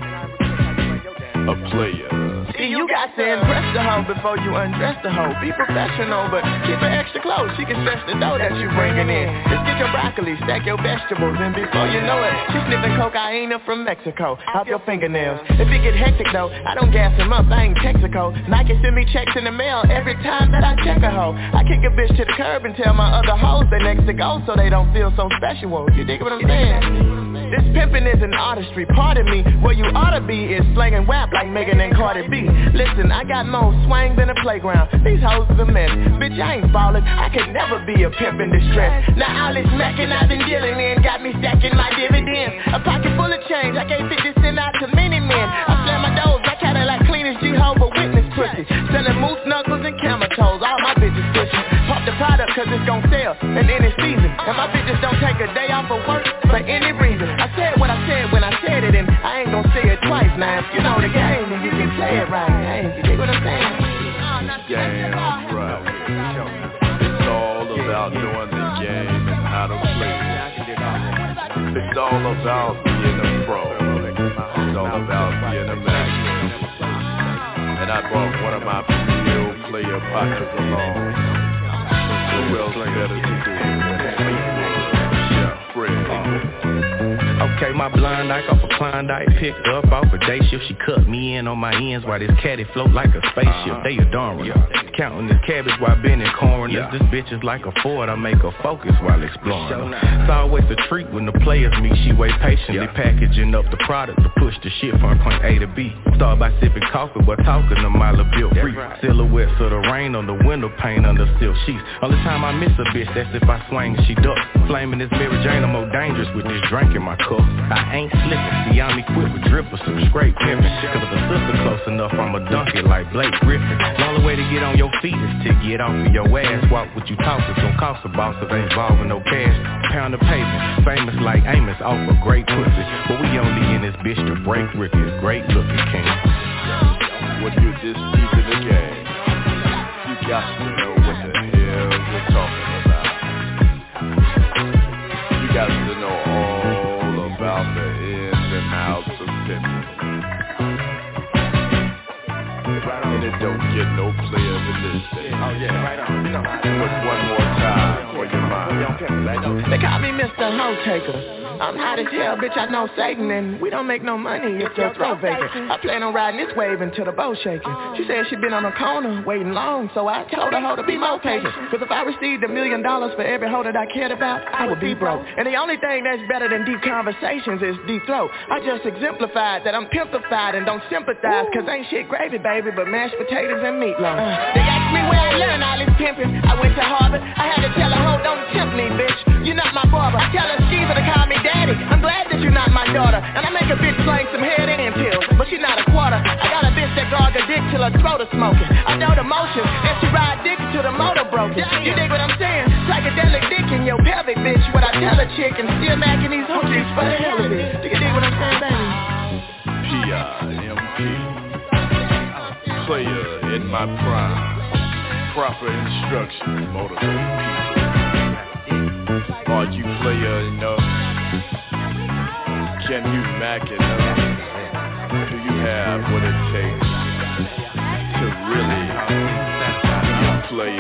a player. See, you got to impress the hoe before you undress the hoe. Be professional, but keep her extra close. She can stretch the dough that you bringing in. Just get your broccoli, stack your vegetables, and before you know it, she's sniffing cocaine from Mexico off your fingernails. If it get hectic though, I don't gas him up, I ain't Texaco. Nike send me checks in the mail every time that I check a hoe. I kick a bitch to the curb and tell my other hoes they next to go so they don't feel so special. You dig what I'm saying? This pimping is an artistry, pardon me. Where you ought to be is slanging whap like Megan and Cardi B. Listen, I got more swang than a playground. These hoes is a mess. Bitch, I ain't ballin', I could never be a pimp in distress. Now all this mackin' I've been dealing in got me stacking my dividends. A pocket full of change, I gave fifty cents out to many men. I slam my doors, my Cadillac clean as Jehovah Witness pussy. Selling moose knuckles and camel toes, all my bitches pussy. Pop the product cause it's gon' sell, and then it's season. And my bitches don't take a day off of work for any reason. I said what I said when I said it, and I ain't gon' say it twice now. If you know the game, then you can play it right. Hey, you dig what I'm saying? Damn right. It's all about knowing the game and how to play it. It's all about being a pro. It's all about being a master. And I brought one of my real player partners along. Who else better to do it? Okay, my blind eye off a Klondike, picked up off a day shift. She cut me in on my ends while this caddy float like a spaceship. They adoring her. Counting this cabbage while bending corners. This bitch is like a Ford, I make her focus while exploring her. It's always a treat when the players meet. She wait patiently, packaging up the product to push the shit from point A to B. Start by sipping coffee while talking to my little built free. Silhouettes of the rain on the window pane under silk sheets. Only time I miss a bitch, that's if I swing and she duck. Flaming this Mary Jane, I'm more dangerous with this drink in my cup. I ain't slipping, see I'm equipped with drippers, some straight pimping. Cause if a sister close enough, I'ma dunk it like Blake Griffin. The only way to get on your feet is to get off of your ass. Walk what you talk, it's gon' cost a boss if ain't involving no cash. Pound the pavement, famous like Amos off a great pussy. But we only in this bitch to break records, great looking king. When you're this deep in the game, you got to know what the hell you're talking about. You got to know all about the ins and outs of pimping. And it don't get no clearer than this thing. Oh yeah, right on. But one more time for your mind. They call me Mister Hoe Taker. I'm hot as hell, bitch, I know Satan, and we don't make no money if your throat vacant. I plan on riding this wave until the boat shaking. She said she been on a corner, waiting long, so I told her hoe to be more patient. Cause if I received a million dollars for every hoe that I cared about, I would be broke. And the only thing that's better than deep conversations is deep throat. I just exemplified that I'm pimpified and don't sympathize, cause ain't shit gravy, baby, but mashed potatoes and meatloaf. Uh, they asked me where I learned all this pimping. I went to Harvard, I had to tell a hoe, don't tempt me, bitch. You're not my barber. Tell her Skeever to call me daddy. I'm glad that you're not my daughter. And I make a bitch slang some head and pills, but she not a quarter. I got a bitch that guard her dick till her throat is smoking. I know the motion, and she ride dick till the motor broken. You dig what I'm saying? Psychedelic dick in your pelvic, bitch. What I tell a chick and still macking these hoochies for the hell of it. Do you dig what I'm saying, baby? P I M P Player in my prime. Proper instructions motivate people. Are you player enough? Can you Mac enough? Do you have what it takes to really get player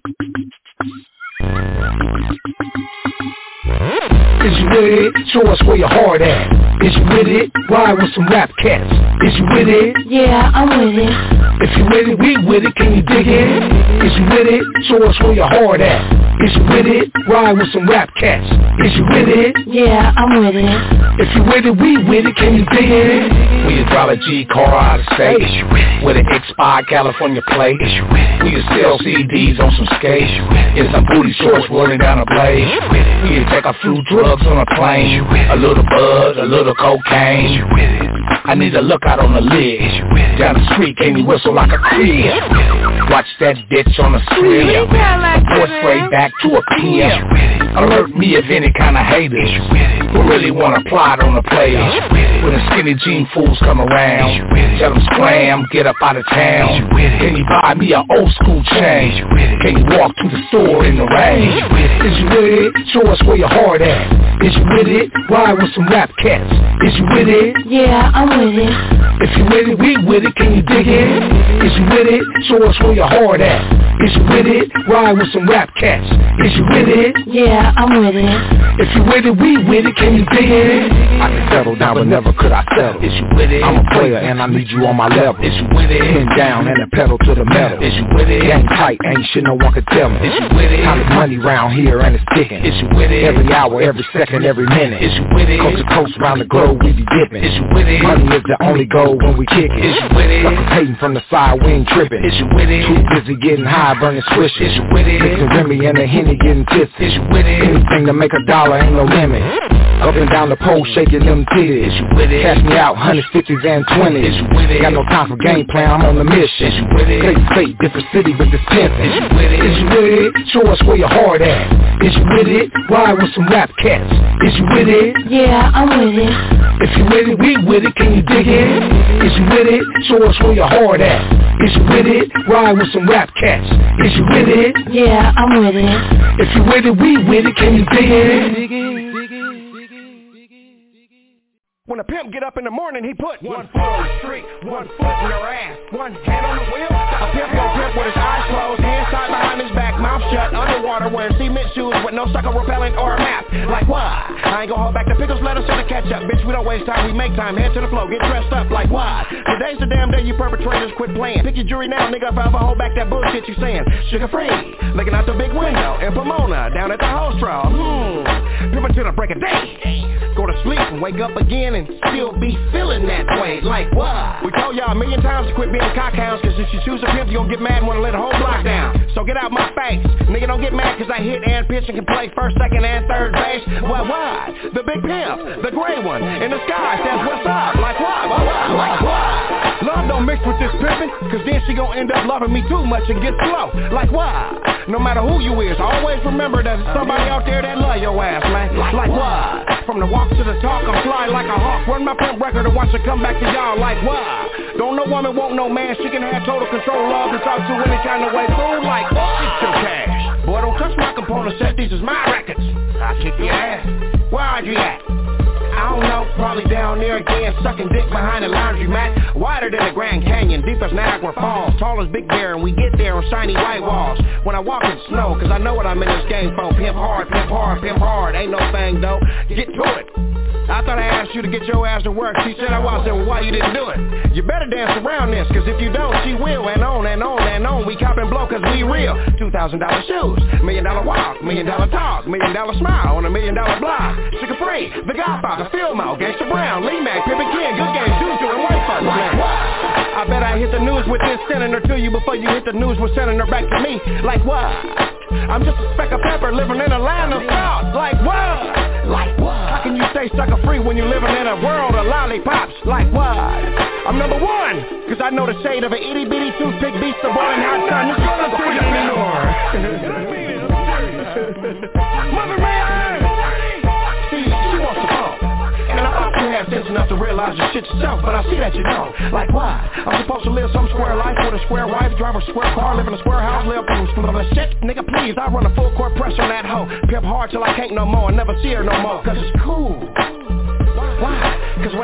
Is you with it? Show us where your heart at. Is you with it? Ride with some rap cats. Is you with it? Yeah, I'm with it. If you with it, we with it. Can you dig it? Is you with it? Show us where your heart at. Is you with it? Ride with some rap cats. Is you with it? Yeah, I'm with it. If you with it, we with it. Can you dig it? We a dollar G car out of state. Is you with it? With an expired California plate. Is you with it? We a sell C Ds on some skates. Is you with it? In some booty shorts rolling down a blade. Is you with it? We a take a few drugs on a plane. Is you with it? A little bud, a little cocaine. Is you with it? I need a lookout on the lid. Is you with it? Down the street, can you whistle like a crib? Watch that bitch on the strip. Go straight back to a clip. Alert me if any kind of haters who really wanna plot on the players. When the skinny jean fools come around, tell them scram, get up out of town. Can you buy me an old school chain? Can you walk to the store in the rain? Is you with it? Show us where your heart at. Is you with it? Ride with some rap cats. Is you with it? Yeah, I'm with it. If you with it, we with it. Can you dig it? Is you with it? Show us where your heart at. Is you with it? Ride with some rap cats. Is you with it? Yeah, I'm with it. If you with it, we with it. Can you dig it? I can settle down, but never could I settle. Is you with it? I'm a player and I need you on my level. Is you with it? Pin down and a pedal to the metal. Is you with it? Gang tight, ain't shit no one can tell me. Is you with it? Time money round here and it's ticking. Is you with it? Every hour, every second, every minute. Is you with it? Coast to coast around the globe, we be dipping. Is you with it? Money is the only goal when we kick it. Is you with it? Suckers hating from the side, we ain't tripping. Is you with it? Too busy getting high, burning swishes. Is you with it? Mixing Remy and the Henny getting tipsy. Is you with it? Anything to make a dollar, ain't no limit. Up and down the pole, shaking them titties. Is you with it? Cash me out, hundreds, fifties, and twenties. Is you with it? Got no time for game plan, I'm on the mission. Is you with it? State, state, different city with this pimpin'. Is you with it? Is you with it? Show us where your heart at. Is you with it? Ride with some rap cats. Is you with it? Yeah, I'm with it. If you with it, we with it. Can you dig it? Is you with it? Show us where your heart at. Is you with it? Ride with some rap cats. Is you with it? Yeah, I'm with it. If you with it, we with it. Can you dig it? When a pimp get up in the morning, he put one foot on the street, one foot in her ass, one hand on the wheel. A pimp gon' pimp with his eyes closed, hands tied behind his back, mouth shut, underwater, wearing cement shoes with no sucker repellent or a map. Like what? I ain't gon' hold back the pickles, lettuce, and the ketchup. Bitch, we don't waste time, we make time. Head to the flow, get dressed up. Like what? Today's the damn day you perpetrators quit playing. Pick your jury now, nigga, if I ever hold back that bullshit you saying. Sugar free, looking out the big window in Pomona, down at the hose straw. Hmm, pimpin' to the break of day. Go to sleep and wake up again and still be feeling that way. Like what? We told y'all a million times to quit being cockhounds, cause if you choose a pimp, you gon' get mad and wanna let the whole block down. So get out my face. Nigga, don't get mad cause I hit and pitch and can play first, second, and third base. What, what? The big pimp, the gray one, in the sky says what's up? Like what? What, what? Like what? Love don't mix with this pimpin', cause then she gon' end up loving me too much and get slow. Like what? No matter who you is, always remember that there's somebody out there that love your ass, man. Like what? From the walk to the talk, I'm flying like a hawk. Run my pimp record and watch it come back to y'all. Like what? Don't no woman want no man. She can have total control, love, and talk to any kind of way. Fool, like what? Get your cash. Boy, don't touch my component set. These is my records. I'll kick your ass. Where are you at? I don't know, probably down there again, sucking dick behind the laundry mat. Wider than the Grand Canyon, deep as Niagara Falls, tall as Big Bear, and we get there on shiny white walls. When I walk in snow, cause I know what I'm in this game for. Pimp hard, pimp hard, pimp hard, ain't no thing though. Get to it. I thought I asked you to get your ass to work. She said I was. I said, well, why you didn't do it? You better dance around this, cause if you don't, she will. And on and on and on. We cop and blow cause we real. Two thousand dollar shoes, million dollar walk, million dollar talk, million dollar smile on a million dollar block. Sugar free, the Godfather, Philmo, Gangsta Brown, Lee Mack, Pimpin' King, good game, Juju, and white folks, man. I bet I hit the news with this, sending her to you before you hit the news with sending her back to me. Like what? I'm just a speck of pepper living in a land of salt. Like what? Like what? How can you stay sucker free when you're living in a world of lollipops? Like what? I'm number one, cause I know the shade of an itty bitty toothpick beats the boiling hot sun. It's gonna see you anymore. Mother man! See, she wants to fall. And I thought you had sense enough to realize your shit yourself, but I see that you don't. Like why? I'm supposed to live some square life with a square wife, drive a square car, live in a square house, live in a shit. Nigga, please, I run a full court press on that hoe. Pimp hard till I can't no more and never see her no more, cause it's cool. Why? Cause when I host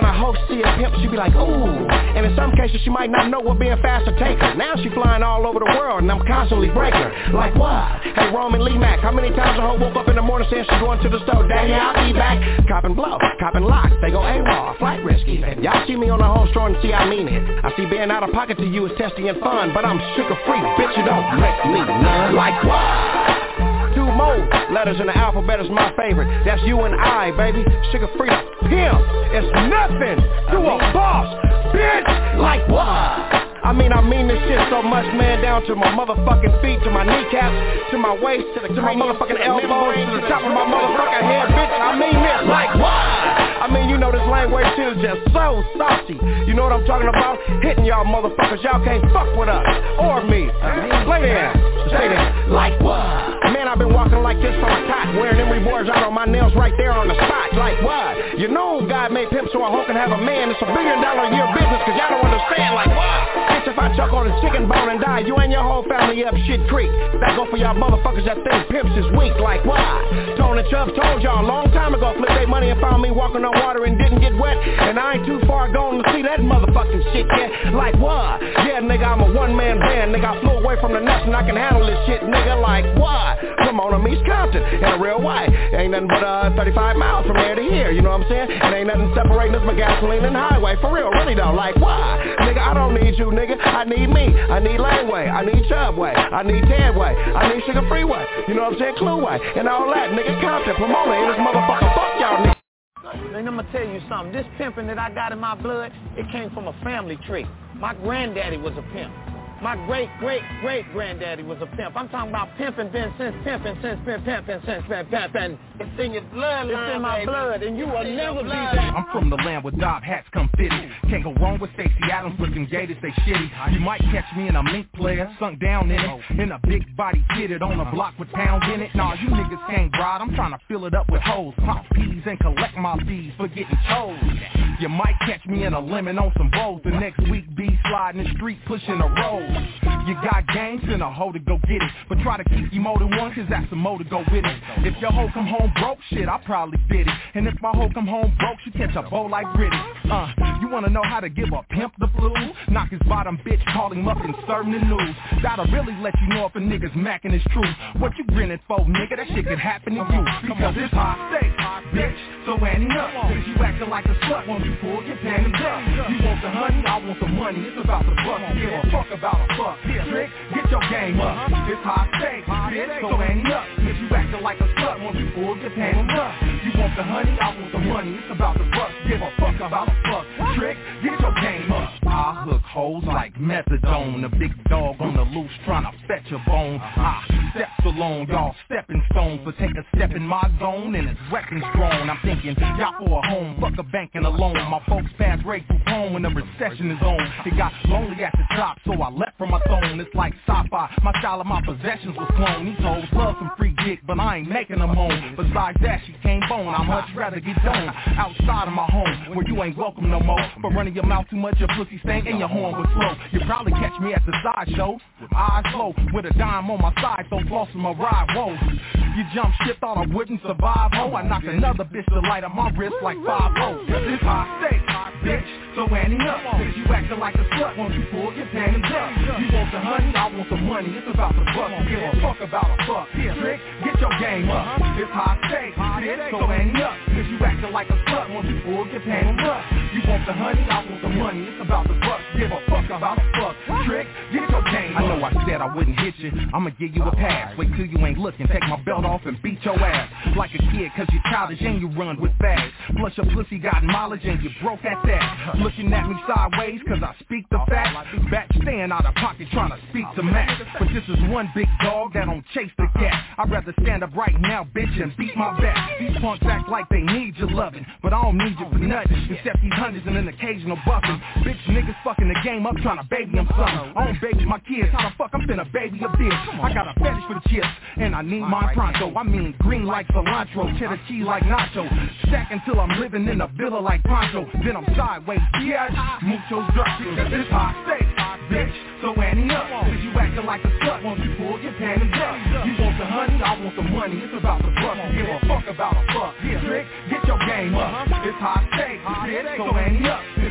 see a pimp, she be like, ooh. And in some cases, she might not know what being fast will take her. Now she flying all over the world, and I'm constantly breaking her. Like what? Hey, Roman Lee Mack, how many times a hoe woke up in the morning saying she going to the store? Dang, yeah, I'll be back. Copping blow, copping lock, they go AWOL, flight risk even. Y'all see me on the home store and see I mean it. I see being out of pocket to you is testy and fun, but I'm sugar free, bitch, you don't make me none. Like what? Two more letters in the alphabet is my favorite. That's you and I, baby. Sugar free to pimp. It's nothing to a boss, bitch. Like what? I mean, I mean this shit so much, man, down to my motherfucking feet, to my kneecaps, to my waist, to, the, to my motherfucking elbows, to the top of my motherfucking head, bitch. I mean this. Like what? I mean, you know this language shit is just so saucy. You know what I'm talking about? Hitting y'all motherfuckers. Y'all can't fuck with us or me. Lay there. Stay there. Like what? Man, I've been walking like this from a cot, wearing them reboards out on my nails right there on the spot. Like what? You know God made pimp so I hope can have a man. It's a billion dollar a year business cause y'all don't understand. Like what? Bitch, if I chuck on a chicken bone and die, you and your whole family up shit creek. That go for y'all motherfuckers that think pimps is weak. Like what? Tone and Chubb told y'all a long time ago, flip their money and found me walking on water and didn't get wet. And I ain't too far gone to see that motherfucking shit yet. Like what? Yeah, nigga, I'm a one-man band. Nigga, I flew away from the nest and I can handle this shit, nigga. Like what? Come on, I'm East Compton in a real way. Ain't nothing but uh thirty-five miles from here to here, you know what I'm saying? And ain't nothing separating us but gasoline and highway. For real, really though. Like what? Nigga, I don't need you, nigga. I need me. I need Laneway. I need Chubbway. I need Tedway. I need Sugar Freeway. You know what I'm saying? Clueway. And all that, nigga. Compton, Pomona, and this motherfucker. Fuck y'all, nigga. Man, I'm gonna tell you something. This pimping that I got in my blood, it came from a family tree. My granddaddy was a pimp. My great, great, great granddaddy was a pimp. I'm talking about pimping, been since pimping, since been pimping, since been pimping. It's in your blood, it's in my blood, and you will never be back. I'm from the land where Dob hats come fitted. Can't go wrong with Stacey Adams, but them gators, they shitty. You might catch me in a mink player, sunk down in it, in a big body fitted on a block with pounds in it. Nah, you niggas can't ride, I'm trying to fill it up with hoes, pop peas and collect my fees for getting told. You might catch me in a lemon on some bowls. The next week be sliding the street pushing a roll. You got games and a hoe to go get it, but try to keep you more than one, cause that's a mo to go with it. If your hoe come home broke, shit, I probably did it. And if my hoe come home broke, she catch a bow like British. Uh, you wanna know how to give a pimp the flu? Knock his bottom bitch, call him up and serve him the news. That'll really let you know if a nigga's macking his truth. What you grinning for, nigga? That shit could happen to you. Because it's hot steak, bitch, so Annie up. Since you acting like a slut, won't you pull your panties up? You want the honey, I want the money. It's about the buck, give a fuck about a fuck. Trick, get your game up. It's hot steak, bitch, so Annie up. Since you acting like a slut, won't you pull your panties up? You want the honey, I want the money. It's about the buck, give a fuck about a fuck. Trick, get your game up. I hook hoes like methadone. A big dog on the loose trying to fetch a bone. I steps alone, y'all stepping stones. But take a step in my zone and it's weapons grown. I'm thinking, y'all for a home, fuck a bank and a loan. My folks passed rate through home when the recession is on. It got lonely at the top, so I left from my throne. It's like sci-fi, my style of my possessions was cloned. These hoes love some free dick, but I ain't making them moan. Besides that, she came bone, I'd much rather get done outside of my home, where you ain't welcome no more. For running your mouth too much, your pussy stank and your horn was slow. You probably catch me at the sideshow, eyes low, with a dime on my side, so floss in my ride, whoa. You jump shit, thought I wouldn't survive, oh. I knocked another bitch to light up my wrist like five oh. This hot steak, bitch, so Annie up. Since you acting like a slut, won't you pull your panties up? You want the honey, I want the money. It's about the buck, give a fuck about a fuck. Trick, get your game up. This hot steak, bitch, so Annie up. Since you acting like a slut, won't you pull your panties up? You want the honey, I want the money. It's about the buck, give a fuck about a fuck. Trick, get your game up. I know I said I wouldn't hit you, I'ma give you a pass. Wait till you ain't looking, take my belt off and beat your ass like a kid, cause you're childish and you run with bags. Plus your pussy got mileage and you broke at that. Looking at me sideways cause I speak the fact. Back staying out of pocket trying to speak to Max. But this is one big dog that don't chase the cat. I'd rather stand up right now, bitch, and beat my back. These punks act like they need your loving, but I don't need you for nothing, except these hundreds and an occasional bucking. Bitch niggas fucking the game up trying to baby them something. I don't baby my kids, how the fuck I'm finna baby a bitch? I got a fetish for the chips, and I need mine pronto. I mean green like cilantro, cheddar cheese like nacho. Stack until I'm living in a villa like Poncho. Then I'm sideways, bitch, muchos drugs. This hot steak, bitch, so Annie up. Since you acting like a slut, won't you pull your panties up? You want the honey, I want the money. It's about the buck, give a fuck about a fuck. Trick, get your game up. It's hot steak, bitch, so Annie up.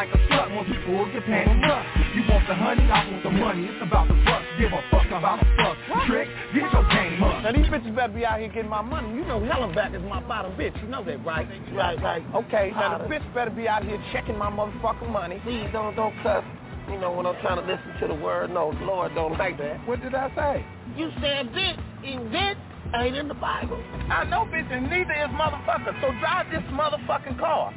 like a slut when people get panning up. You want the honey, I want the money. It's about the bucks. Give a fuck about a fuck. Trick, get your game up. Now these bitches better be out here getting my money. You know Hellenback is my bottom bitch. You know that, right? Right, right. Okay, now the bitch better be out here checking my motherfucking money. Please don't, don't cuss. You know, when I'm trying to listen to the word, no, the Lord don't like that. What did I say? You said bitch, and bitch ain't in the Bible. I know, bitch, and neither is motherfucker. So drive this motherfucking car.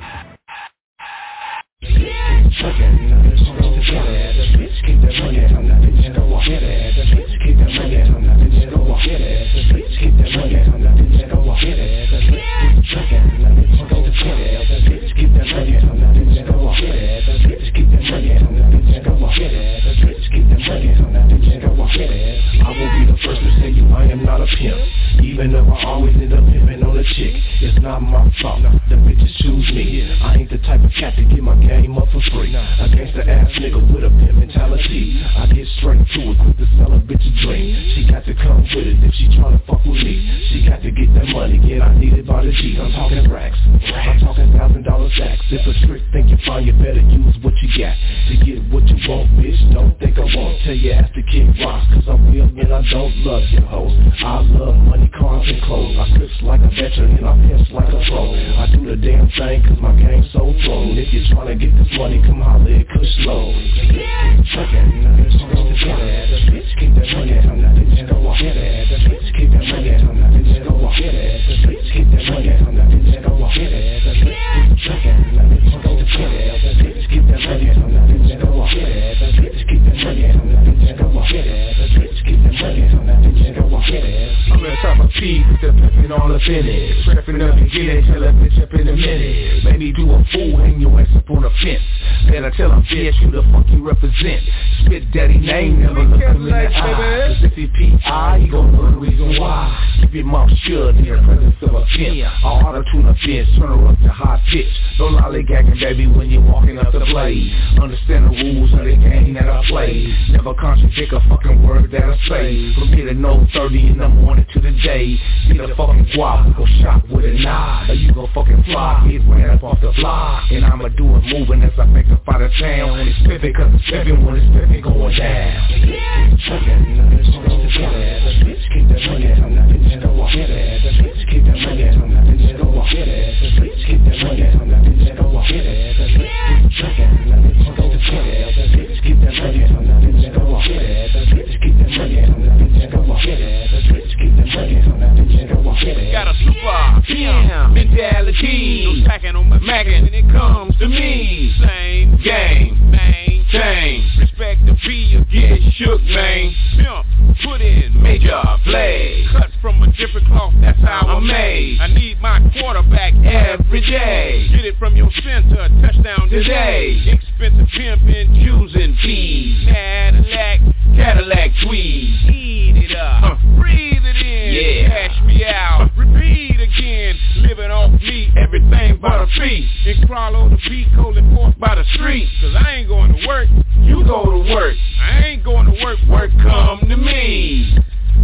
Truckin', nothing supposed to get it. The bitch keep that money, I'm not in to walk it. The bitch keep that money, I'm not in to walk it. The bitch keep that money, I'm not in to walk it. The bitch truckin', nothing supposed to get it. The bitch keep that money, I'm not in to walk it. The bitch keep that money, I'm not in to walk it. The bitch keep that money, I'm not in to walk it. I will be the first to say you I am not a pimp, even though I always end up pimping on a chick. It's not my fault, the bitches choose me. I ain't the type of cat to get my game up for free. A gangsta ass nigga with a pimp mentality. I get straight to it, quick to sell a bitch a dream. She got to come with it if she tryna fuck with me. She got to get that money, get I need it by the G. I'm talking racks, I'm talking thousand dollar sacks. If a trick think you find, you better use what you got to get what you want, bitch. Don't think I won't tell your ass to kick rocks, cause I'm real and I don't love your hoes. I love money, cars, and clothes. I flips like a veteran and I piss like a pro. I do the damn thing cause my game's so thrown. If you're tryna get this money, come holler at Kush Low. Truckin', nothing supposed to get it. The bitch keep that money, I'm not in to walk it. The bitch keep that money, I'm not in to walk it. The bitch keep that money, I'm not in to walk it. The bitch truckin', nothing supposed to get it. The bitch keep that money, I'm not in to walk it. The bitch keep that money, I'm not in to walk it. The bitch keep that money, I'm not in to walk it. I'm gonna try my teeth with the pimpin' all up in it. Trappin' up and get it, tell that bitch up in a minute. Made me do a fool, hang your ass up on a fence. Then I tell him, bitch, who the fuck you represent? Spit daddy name, never look him in the eye. Cause if he P I, he gon' know the reason why. Keep your mouth shut in the presence of a pimp. I'll auto-tune a bitch, turn her up to high pitch. No lollygagging, baby, when you're walking up the play. Understand the rules of the game that I play. Never contradict a fucking word that I say. From here to no thirty in the morning to the day. Get a fucking guap, go shop with a knife. Or you gon' fucking fly, get ran up off the block. And I'ma do it moving as I make up out of town. When it's pimpin', cause it's pimpin' when it's pimpin' going down. Truckin', nothing supposed to get it. The bitch keep that money, I'm not in to walk it. The bitch keep that money, I'm not in to walk it. The bitch keep that money, I'm not in to walk it. The bitch truckin', nothing supposed to get it. The bitch keep that money, I'm not in to walk it. The bitch keep that money, I'm not in to walk it. The bitch keep that money, I'm not in to walk it. Got a super pimp mentality. No stacking on my mackin' when it comes to me. Same game, maintain. Respect the P or get shook, man. Pimp, put in major play. Cut from a different cloth, that's how I'm made. I need my quarterback every day. Get it from your center, touchdown today. Expensive pimpin', choosing P's. Cadillac, Cadillac tweed. Eat it up, uh, breathe it in. Yeah. Cash me out, repeat again. Living off me, everything but a fee. And follow the beat, coldin' forth by the street. Cause I ain't going to work, you go to work. I ain't going to work, work come to me.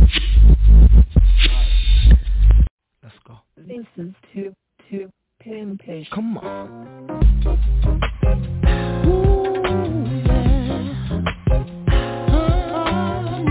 Let's go. Listen to, to Pimpin'. Come on. Ooh, yeah. Oh,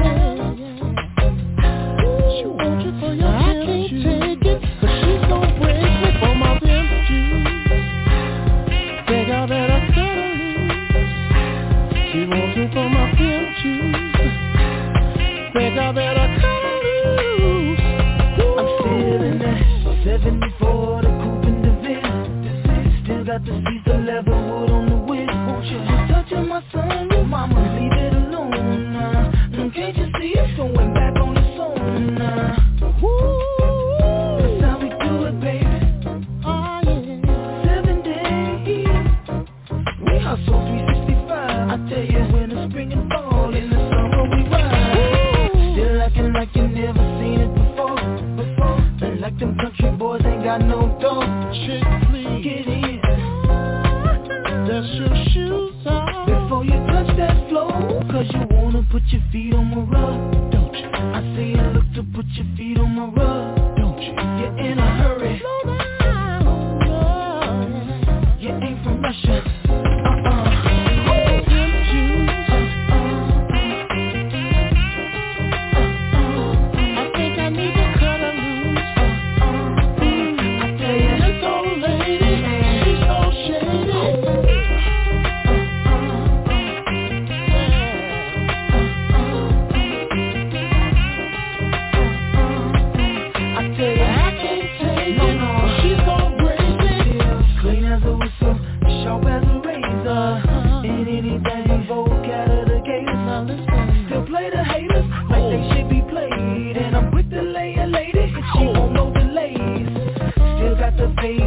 yeah. She wants you for your I can't shoes. Take it, but she's gon' break me for my pimp shoes. Think I better cut her loose. She wants me for my pimp shoes. Think I better cut her loose. Ooh. I'm still in that seventy-four, the coupe in the Ville. Still got the seats, the leather wood on the wheel. You're touching my sunroof, mama, leave it alone now. Nah. Can't you see it's going back on its own now? Nah. Ooh, that's how we do it, baby. Oh yeah. Seven days, we hustle three sixty-five. I tell you, winter, spring, and fall, in the summer we ride. Ooh. Still acting like you never seen it before. Before, and like them country boys ain't got no dough. Chick, please get in.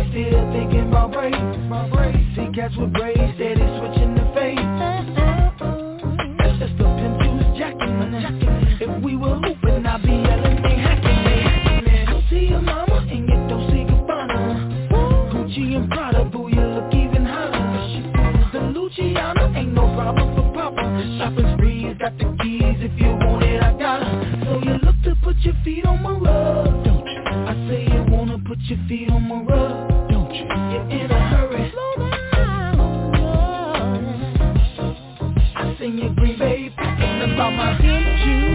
still thinking about braids. See cats with braids, steady switching the fade. That's just the pimp juice jacking. If we were hooping, I'd be yelling, they hacking, they hacking it. I see your mama and get those Gabbana. Gucci and Prada, boo, you look even hotter. The Luciana ain't no problem for Papa. Shopping sprees, got the keys, if you want it, I got her. So you look to put your feet on my rug, don't you? I say you wanna put your feet on my rug, don't you? You're in a hurry. Slow down, I sing your Green Bay, thinking about my pimp juice.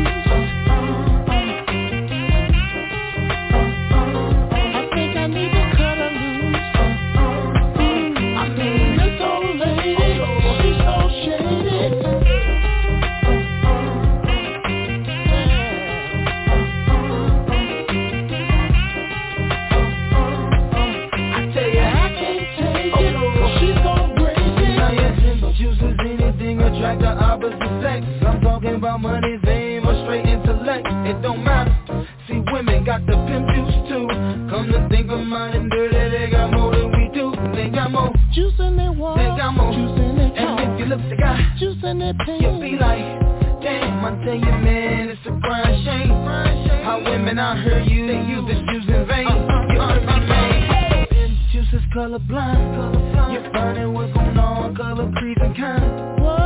Attract the opposite sex. I'm talking about money, fame, or straight intellect. It don't matter. See, women got the pimp juice too. Come to think of mine and dirty, they got more than we do. They got more juice in their walk, they got more juice in their talk. And if you look, they got juice in their pants. You'll be like, damn, I tell you, man, it's a crying shame. How women out here use, they use this juice in vain. You heard my man. Pimp juice is colorblind. You're burning what's going on, color, creeds, and kind.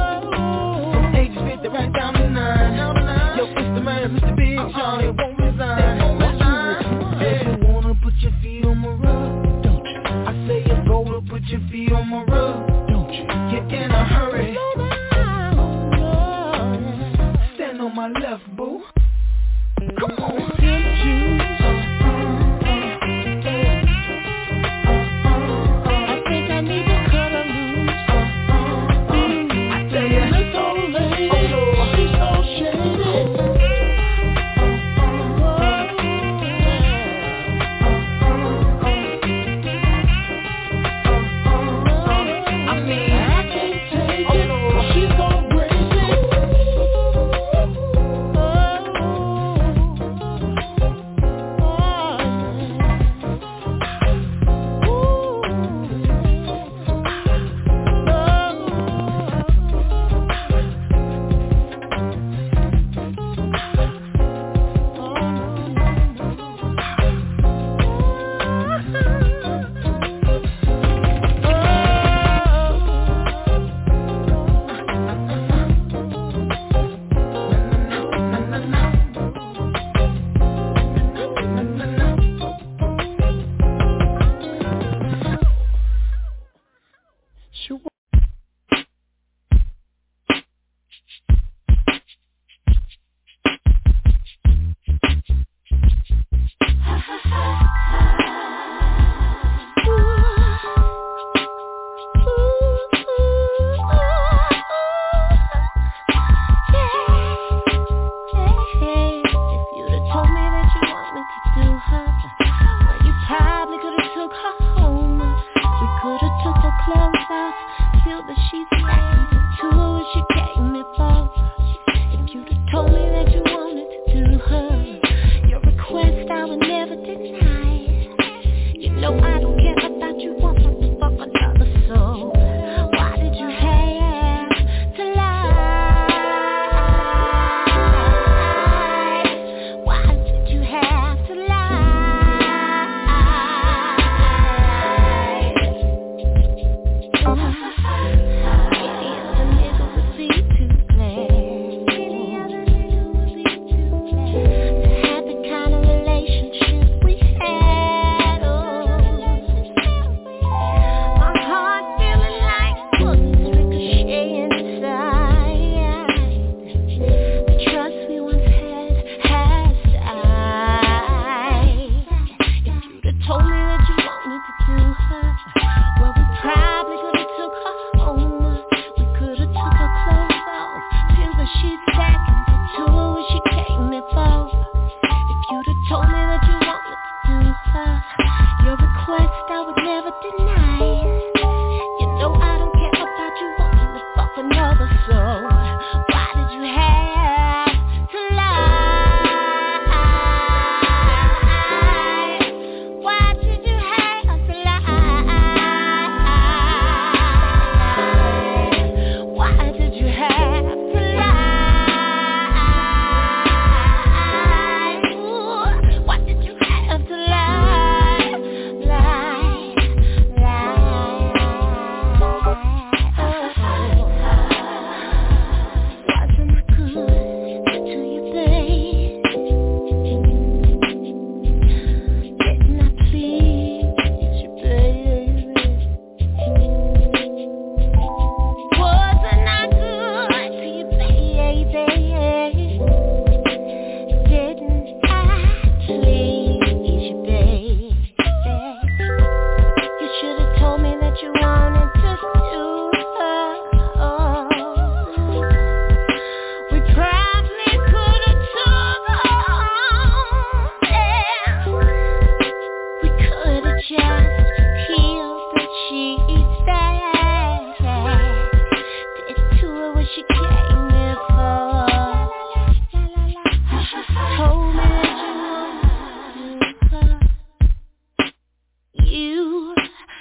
Right down the nine. Yo, it's the man, Mister Big Sean, it won't resign. If you wanna put your feet on my rug, don't you? I say you go to put your feet on my rug, don't you? Get in a hurry. Stand on my left, boo. Come on, pimp juice.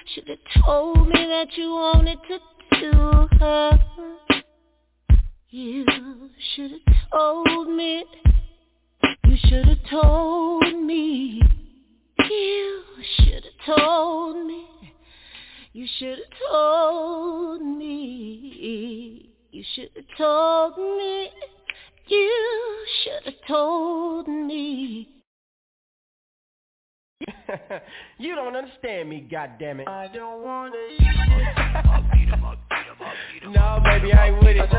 should've told me that you wanted to do her. You should've told me. You should've told me. You should've told me. You should've told me. You should've told me. You should've told me. You don't understand me, goddammit. I don't wanna No, baby, I ain't with it.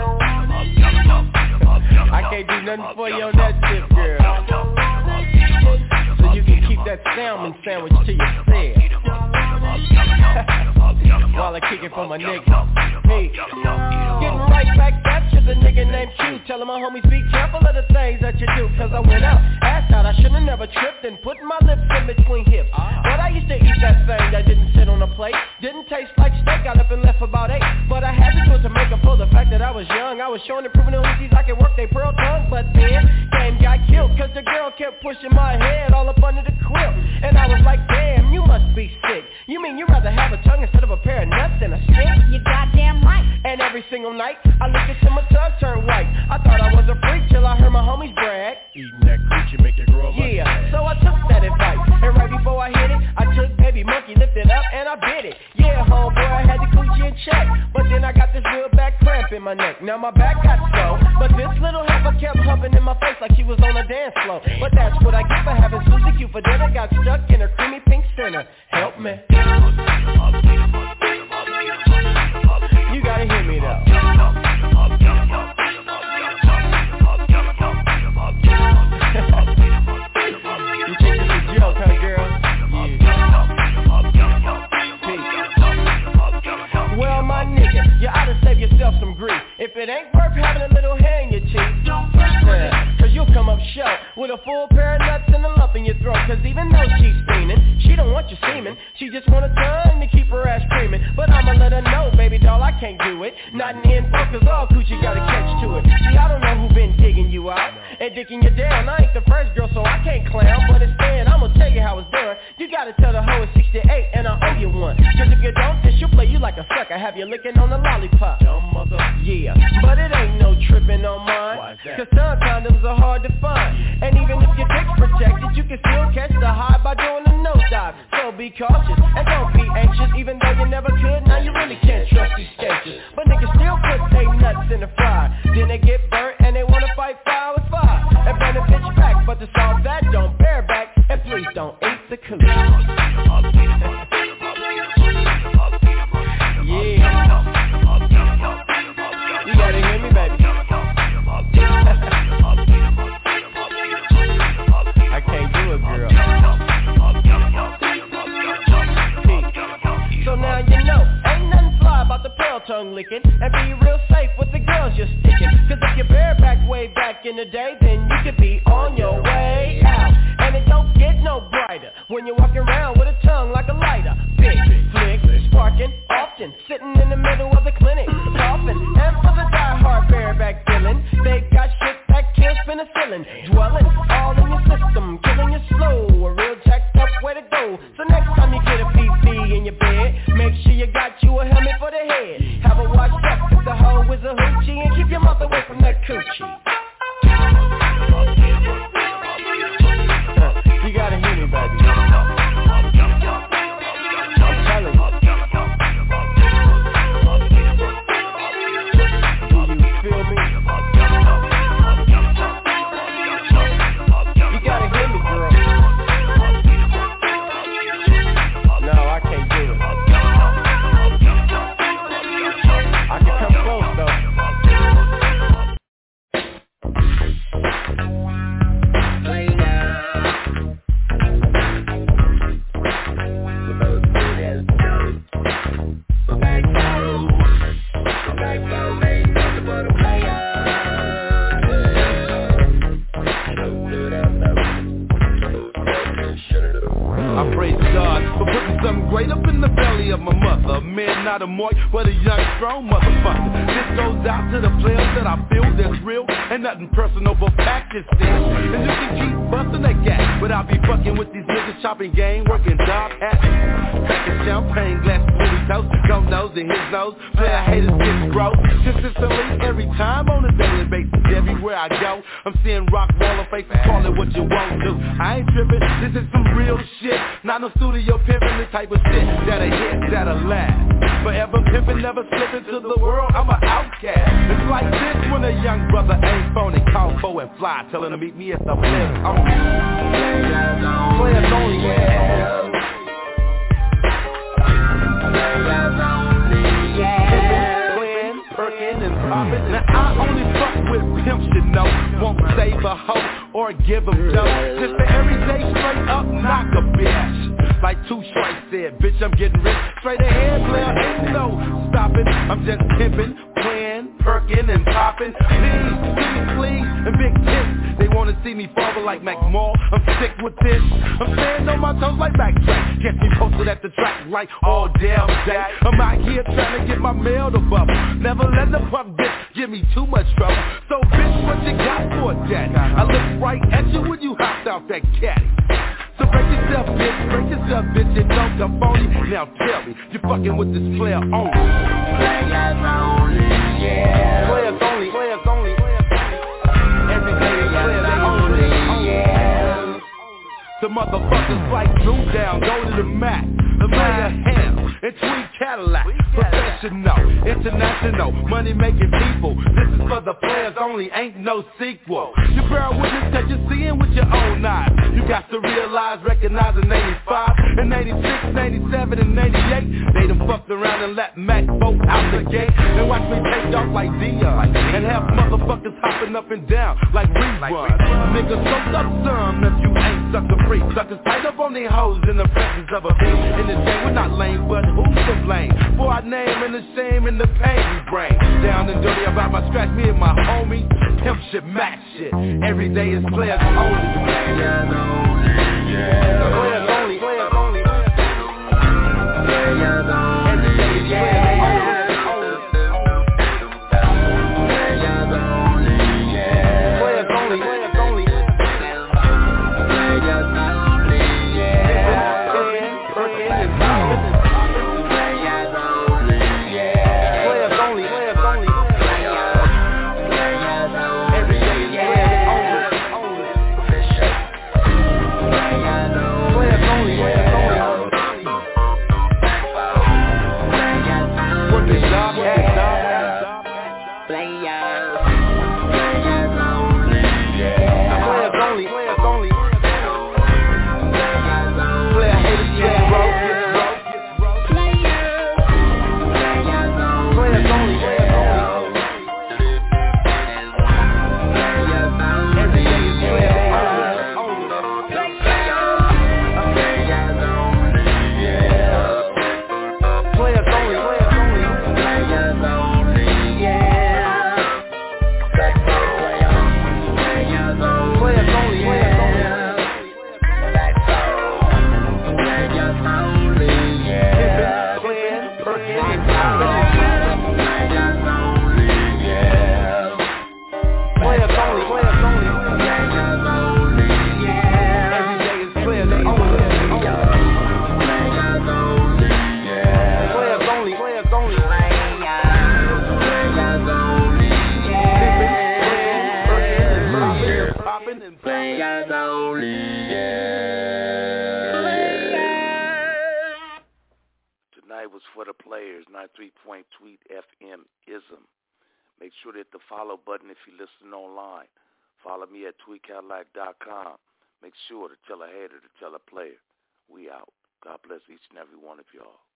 I can't do nothing for you on that shit, girl. So you can keep that salmon sandwich to yourself. While I kick it for my nigga. Hey, getting right back at you, the nigga named Q. Telling my homies be careful of the things that you do. Cause I went out, ass out, I should've never tripped and put my lips in between hips. But I used to eat that thing that didn't sit on a plate. Didn't taste like steak, got up and left about eight. But I had to do it to make up for the fact that I was young. I was showing and proving the Uzi's I could work they pearl tongue. But then, game got killed cause the girl kept pushing my head all up under the quilt. And I was like, damn, you must be sick. You mean you'd rather have a tongue instead of a pair of nuts and a stick? You goddamn right. And every single night, I looked until my tongue turned white. I thought I was a freak till I heard my homies brag. Eating that coochie make it grow up. Yeah, so I took that advice. And right before I hit it, I took baby monkey, lifted up, and I bit it. Yeah, homeboy, I had the coochie in check. But then I got this real back cramp in my neck. Now my back got slow, but this little heifer kept humping in my face like she was on a dance floor. But that's what I get for having Susie Q for dinner. Got stuck in her creamy pink center. Help me. You gotta hear me though. You think this is a joke, huh, girl? Yeah. Well, my nigga, you oughta save yourself some grief. If it ain't worth having a little hair in your cheek, don't yeah, cause you'll come up short with a full pair of nuts and a lump in your throat. Cause even though she's fiending, she don't want your semen. She just want a tongue to keep her ass screaming. But I'ma let her know, baby doll, I can't do it. Not in the info, cause all coochie got a catch to it. See, I don't know who been digging you out and dicking you down. I ain't the first girl, so I can't clown. But instead, I'ma tell you how it's done. You gotta tell the hoe it's sixty-eight and I owe you one. Cause if you don't, then she'll play you like a sucker. Have you licking on the lollipop. Dumb mother. Yeah, but it ain't no tripping on mine. Cause some condoms are hard to find. And even if your dick's protected, you can still catch the high by doing a nose dive. So be cautious and don't be anxious. Even though you never could, now you really can't trust these sketches. But niggas still put they nuts in the fire. Then they get burnt and they wanna fight fire with fire. And burn a bitch back, but to solve that, don't bear back. And please don't eat the coochie. Yeah. You gotta hear me, baby. I can't do it, girl. So now you know, ain't nothing fly about the pearl tongue licking. And be real safe with the girls you're sticking. Cause if you're bareback way back in the day, then you could be on your way out. And it don't get no brighter when you're walking around with a tongue like a lighter. Big, flick, sparking, often sitting in the middle of the clinic, coughing. And for the die-hard bareback feeling, they got shit that kills penicillin, dwelling all in your system, killing you slow. A real jacked up way to go. So next time you get a P P in your bed, make sure you got you a helmet for the head. Have a watch up if the hoe is a hoochie, and keep your mouth away from that coochie. You gotta hear me, baby. I'm telling you. belly of my mother. A man not a moy, but a young, strong motherfucker. This goes out to the players that I feel that's real. Ain't nothing personal but fact is this. And you can keep busting that gat, but I'll be fucking with these niggas chopping game, working job hats. Cracking champagne glass, booty toast, gum nose in his nose. Player haters get broke. Consistently every time on a daily basis. Everywhere I go, I'm seeing rock baller faces, call it what you want to. I ain't tripping, this is some real shit. Not no studio pimping, the type of shit that'll hit, that'll last. Forever pimping, never slipping to the world, I'm an outcast. It's like this when a young brother ain't phony, call for and fly, telling him to meet me at the players only. Players only, yeah. Now I only fuck with pimps, you know. Won't save a hoe or give them dough. Just the everyday straight up knock a bitch. Like Two Strikes said, bitch, I'm getting rich. Straight ahead, player, ain't no stopping. I'm just pimping, playing, perking, and popping. Please, please, please, and big tips. They wanna see me fall like Mac Mall. I'm sick with this. I'm staying on my toes like backtrack. Get me posted at the track like all damn day. I'm out here trying to get my mail to bubble. Never let the puff bitch give me too much trouble. So bitch, what you got for that? I look right at you when you hopped out that caddy. So break yourself, bitch, break yourself, bitch, you know I'm phony. Now tell me, you fucking with this player only. Players only, yeah. Players only, players only. Every day players only, yeah. The motherfuckers like Drew Down, go to the mat. The player ham, and tweet Cadillac. Professional, international, money making people. This is for the players only, ain't no sequel. You bear witness that you're seeing with your own eyes. You got to realize, recognize in eighty-five, and eighty-six, eighty-seven, and eighty-eight. They done fucked around and let Mac both out the gate. And watch me take off like Dion, and have motherfuckers hopping up and down like reruns. Niggas soaked up some if you ain't sucker free. Suckers tied up on their hoes in the presence of a beat. In the day we're not lame, but who's to blame? For our name and the shame and the pain we bring. Down and dirty about my scratch, me and my homie. Pimp shit, Mac shit. Every day is players only. Players only, yeah. Players only, players only. Players only, every day is players only. ninety-three point Tweet F M ism. Make sure to hit the follow button if you listen online. Follow me at tweet cadillac dot com. Make sure to tell a hater to tell a player. We out. God bless each and every one of y'all.